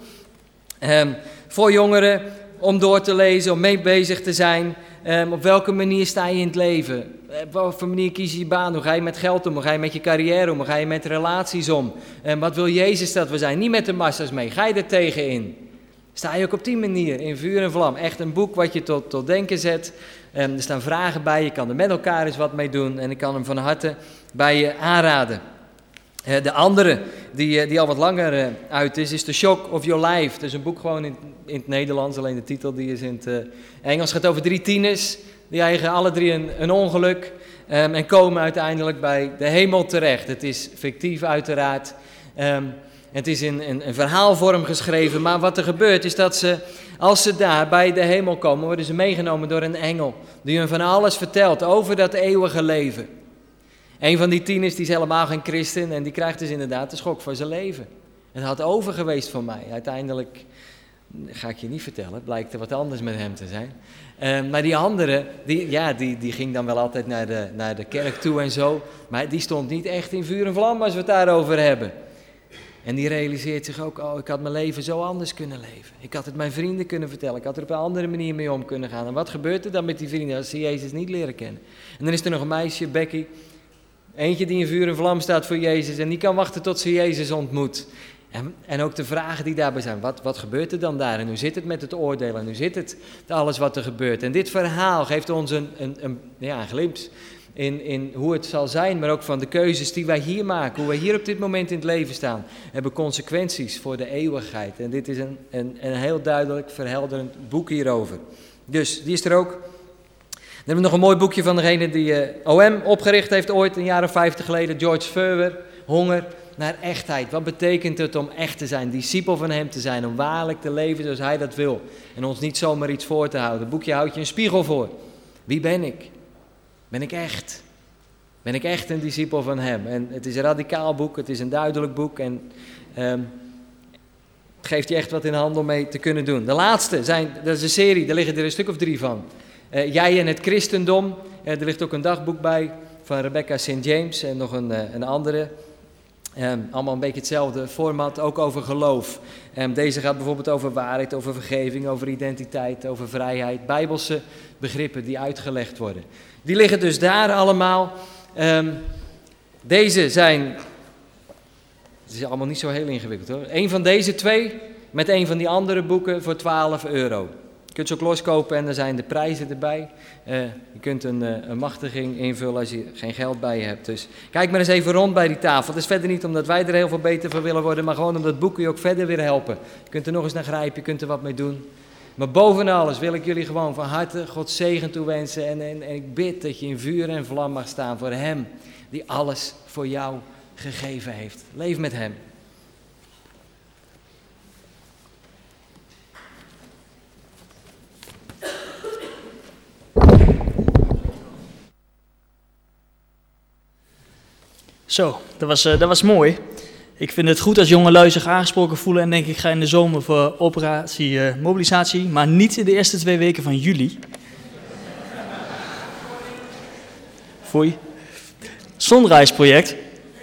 Um, voor jongeren, om door te lezen, om mee bezig te zijn. Um, op welke manier sta je in het leven? Op welke manier kies je je baan? Hoe ga je met geld om? Hoe ga je met je carrière om? Hoe ga je met relaties om? Um, wat wil Jezus dat we zijn? Niet met de massa's mee. Ga je er tegenin? Sta je ook op die manier in vuur en vlam? Echt een boek wat je tot, tot denken zet. Um, er staan vragen bij, je kan er met elkaar eens wat mee doen. En ik kan hem van harte bij je aanraden. Uh, de andere, die, uh, die al wat langer uh, uit is, is The Shock of Your Life. Het is een boek gewoon in, in het Nederlands, alleen de titel die is in het uh, Engels. Het gaat over drie tieners, die eigen alle drie een, een ongeluk. Um, en komen uiteindelijk bij de hemel terecht. Het is fictief uiteraard. Um, Het is in een, een verhaalvorm geschreven, maar wat er gebeurt is dat ze, als ze daar bij de hemel komen, worden ze meegenomen door een engel. Die hun van alles vertelt over dat eeuwige leven. Een van die tieners die is helemaal geen christen en die krijgt dus inderdaad de schok voor zijn leven. Het had over geweest voor mij. Uiteindelijk, ga ik je niet vertellen, blijkt er wat anders met hem te zijn. Uh, maar die andere, die, ja, die, die ging dan wel altijd naar de, naar de kerk toe en zo. Maar die stond niet echt in vuur en vlam als we het daarover hebben. En die realiseert zich ook, oh, ik had mijn leven zo anders kunnen leven. Ik had het mijn vrienden kunnen vertellen. Ik had er op een andere manier mee om kunnen gaan. En wat gebeurt er dan met die vrienden als ze Jezus niet leren kennen? En dan is er nog een meisje, Becky. Eentje die in vuur en vlam staat voor Jezus. En die kan wachten tot ze Jezus ontmoet. En, en ook de vragen die daarbij zijn. Wat, wat gebeurt er dan daar? En hoe zit het met het oordelen? En hoe zit het met alles wat er gebeurt? En dit verhaal geeft ons een, een, een, ja, een glimp in, in hoe het zal zijn. Maar ook van de keuzes die wij hier maken. Hoe wij hier op dit moment in het leven staan. Hebben consequenties voor de eeuwigheid. En dit is een, een, een heel duidelijk verhelderend boek hierover. Dus die is er ook. Dan hebben we nog een mooi boekje van degene die uh, O M opgericht heeft ooit, een jaar of vijftig geleden. George Verwer, Honger naar echtheid. Wat betekent het om echt te zijn, discipel van hem te zijn, om waarlijk te leven zoals hij dat wil. En ons niet zomaar iets voor te houden. Het boekje houdt je een spiegel voor. Wie ben ik? Ben ik echt? Ben ik echt een discipel van hem? En het is een radicaal boek, het is een duidelijk boek en um, het geeft je echt wat in handen om mee te kunnen doen. De laatste, zijn, dat is een serie, daar liggen er een stuk of drie van. Uh, Jij en het christendom, uh, er ligt ook een dagboek bij van Rebecca Saint James en nog een, uh, een andere. Um, allemaal een beetje hetzelfde format, ook over geloof. Um, deze gaat bijvoorbeeld over waarheid, over vergeving, over identiteit, over vrijheid. Bijbelse begrippen die uitgelegd worden. Die liggen dus daar allemaal. Um, deze zijn, het is allemaal niet zo heel ingewikkeld hoor. Eén van deze twee met een van die andere boeken voor twaalf euro. Je kunt ze ook loskopen en er zijn de prijzen erbij. Uh, je kunt een, uh, een machtiging invullen als je geen geld bij je hebt. Dus kijk maar eens even rond bij die tafel. Dat is verder niet omdat wij er heel veel beter van willen worden, maar gewoon omdat het boek je ook verder weer helpen. Je kunt er nog eens naar grijpen, je kunt er wat mee doen. Maar boven alles wil ik jullie gewoon van harte God zegen toewensen. En, en, en ik bid dat je in vuur en vlam mag staan voor hem die alles voor jou gegeven heeft. Leef met hem. Zo, dat was, uh, dat was mooi. Ik vind het goed als jongelui zich aangesproken voelen en denk ik ga in de zomer voor operatie uh, mobilisatie, maar niet in de eerste twee weken van juli. Foei. Sunrise project.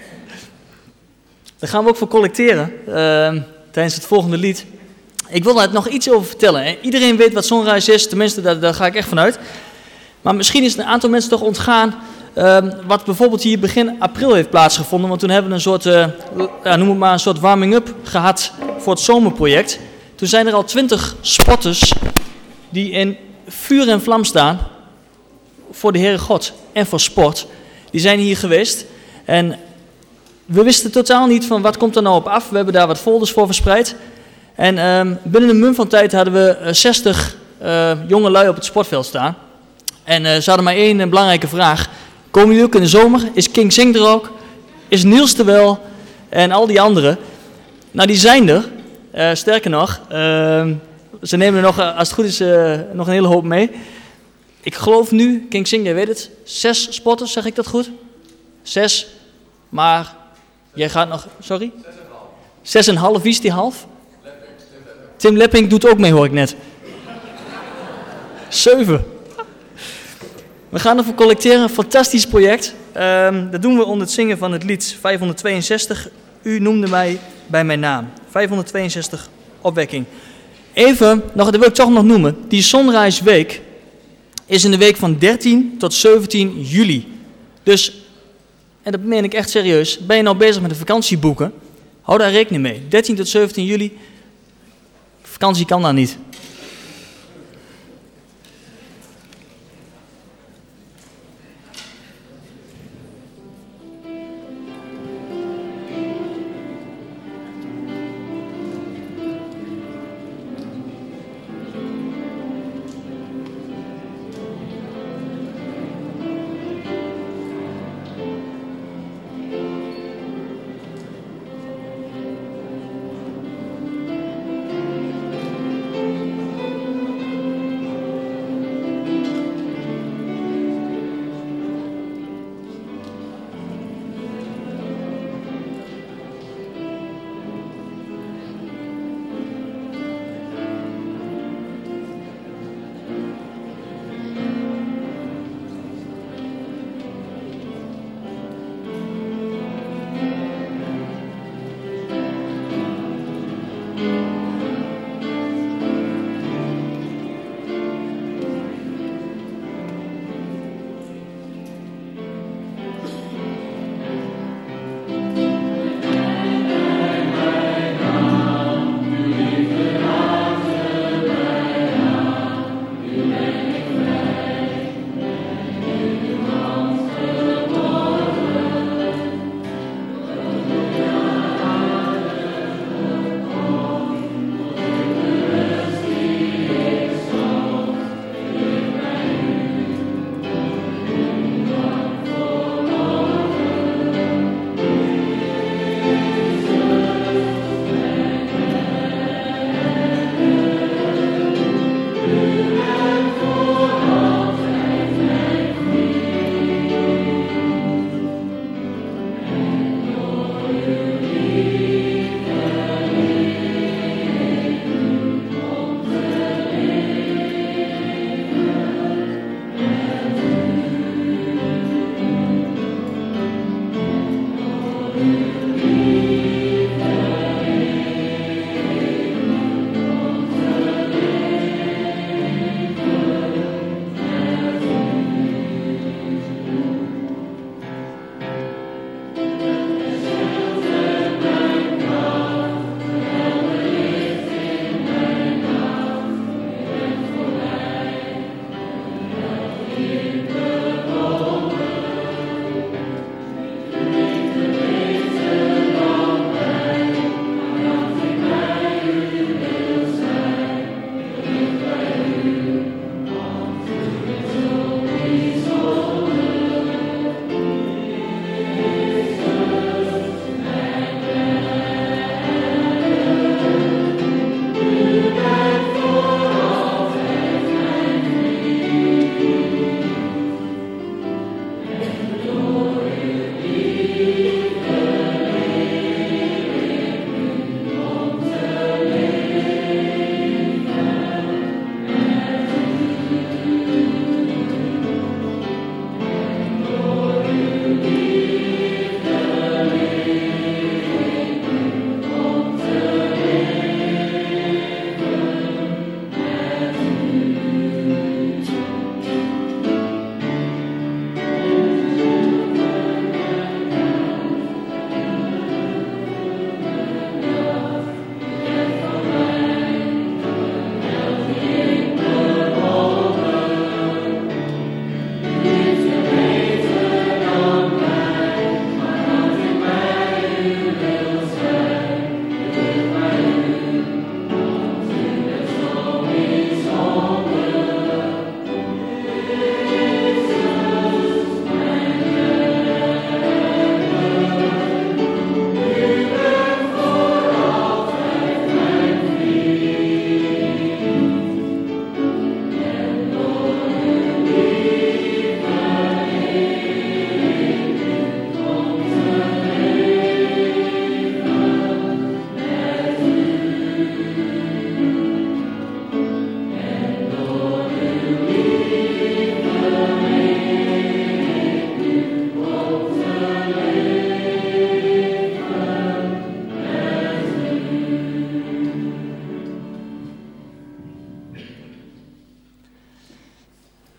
Daar gaan we ook voor collecteren uh, tijdens het volgende lied. Ik wil daar nog iets over vertellen. Iedereen weet wat Sunrise is, tenminste daar, daar ga ik echt vanuit. Maar misschien is een aantal mensen toch ontgaan Uh, wat bijvoorbeeld hier begin april heeft plaatsgevonden. Want toen hebben we een soort, uh, ja, noem het maar een soort warming-up gehad voor het zomerproject. Toen zijn er al twintig sporters die in vuur en vlam staan voor de Heere God en voor sport. Die zijn hier geweest en we wisten totaal niet van wat komt er nou op af. We hebben daar wat folders voor verspreid. En um, binnen een mum van tijd hadden we uh, zestig uh, jonge lui op het sportveld staan. En uh, ze hadden maar één uh, belangrijke vraag. Komen jullie ook in de zomer? Is King Sing er ook? Is Niels er wel? En al die anderen. Nou, die zijn er. Uh, sterker nog, uh, ze nemen er nog, uh, als het goed is, uh, nog een hele hoop mee. Ik geloof nu, King Sing, jij weet het, zes sporters, zeg ik dat goed? Zes, maar jij gaat nog, sorry? Zes en half, wie is die half? Tim Lepping doet ook mee, hoor ik net. Zeven. We gaan ervoor collecteren, een fantastisch project. Um, dat doen we onder het zingen van het lied vijfhonderdtweeënzestig. U noemde mij bij mijn naam. vijfhonderdtweeënzestig, opwekking. Even, nog, dat wil ik toch nog noemen. Die Sunrise Week is in de week van dertien tot zeventien juli. Dus, en dat meen ik echt serieus, ben je nou bezig met een vakantie boeken? Hou daar rekening mee. dertien tot zeventien juli, vakantie kan daar niet.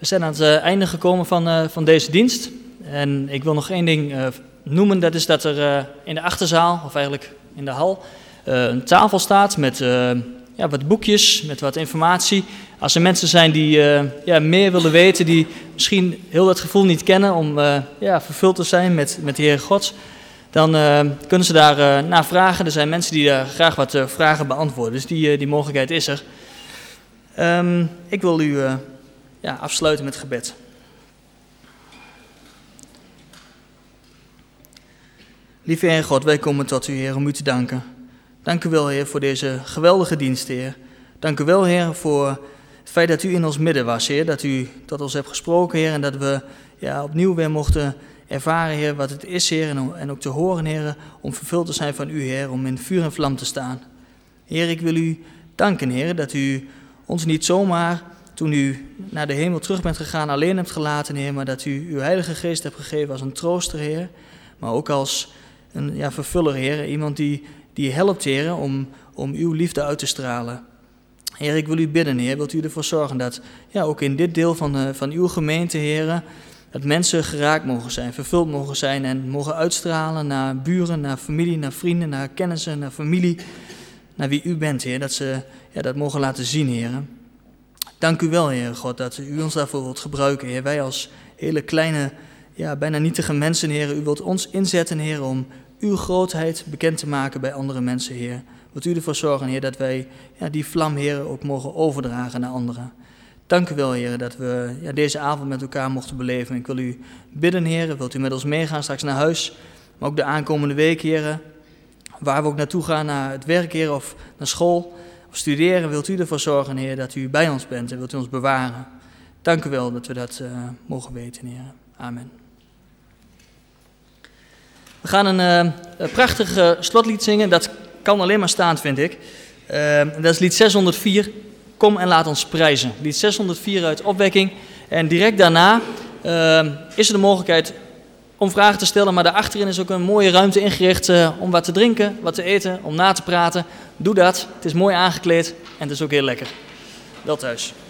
We zijn aan het uh, einde gekomen van, uh, van deze dienst. En ik wil nog één ding uh, noemen. Dat is dat er uh, in de achterzaal, of eigenlijk in de hal, uh, een tafel staat met uh, ja, wat boekjes, met wat informatie. Als er mensen zijn die uh, ja, meer willen weten, die misschien heel dat gevoel niet kennen om uh, ja, vervuld te zijn met, met de Heer God, dan uh, kunnen ze daar uh, naar vragen. Er zijn mensen die uh, graag wat uh, vragen beantwoorden. Dus die, uh, die mogelijkheid is er. Um, ik wil u uh, ja, afsluiten met gebed. Lieve Heer God, wij komen tot u, Heer, om u te danken. Dank u wel, Heer, voor deze geweldige dienst, Heer. Dank u wel, Heer, voor het feit dat u in ons midden was, Heer. Dat u tot ons hebt gesproken, Heer, en dat we ja, opnieuw weer mochten ervaren, Heer, wat het is, Heer, en, en ook te horen, Heer, om vervuld te zijn van u, Heer, om in vuur en vlam te staan. Heer, ik wil u danken, Heer, dat u ons niet zomaar, toen u naar de hemel terug bent gegaan, alleen hebt gelaten, Heer, maar dat u uw Heilige Geest hebt gegeven als een trooster, Heer, maar ook als een ja, vervuller, Heer, iemand die, die helpt, Heer, om, om uw liefde uit te stralen. Heer, ik wil u bidden, Heer, wilt u ervoor zorgen dat ja, ook in dit deel van, uh, van uw gemeente, Heer, dat mensen geraakt mogen zijn, vervuld mogen zijn en mogen uitstralen naar buren, naar familie, naar vrienden, naar kennissen, naar familie, naar wie u bent, Heer, dat ze ja, dat mogen laten zien, Heer. Dank u wel, Heer God, dat u ons daarvoor wilt gebruiken, Heer. Wij als hele kleine, ja, bijna nietige mensen, Heer, u wilt ons inzetten, Heer, om uw grootheid bekend te maken bij andere mensen, Heer. Wilt u ervoor zorgen, Heer, dat wij ja, die vlam, Heer, ook mogen overdragen naar anderen. Dank u wel, Heer, dat we ja, deze avond met elkaar mochten beleven. Ik wil u bidden, Heer, wilt u met ons meegaan straks naar huis, maar ook de aankomende week, Heer, waar we ook naartoe gaan, naar het werk, Heer, of naar school of studeren, wilt u ervoor zorgen, Heer, dat u bij ons bent en wilt u ons bewaren. Dank u wel dat we dat uh, mogen weten, Heer. Amen. We gaan een, uh, een prachtig uh, slotlied zingen, dat kan alleen maar staand, vind ik. Uh, dat is lied zeshonderdvier, Kom en laat ons prijzen. Lied zeshonderdvier uit Opwekking. En direct daarna uh, is er de mogelijkheid om vragen te stellen, maar daarachterin is ook een mooie ruimte ingericht uh, om wat te drinken, wat te eten, om na te praten. Doe dat, het is mooi aangekleed en het is ook heel lekker. Wel thuis.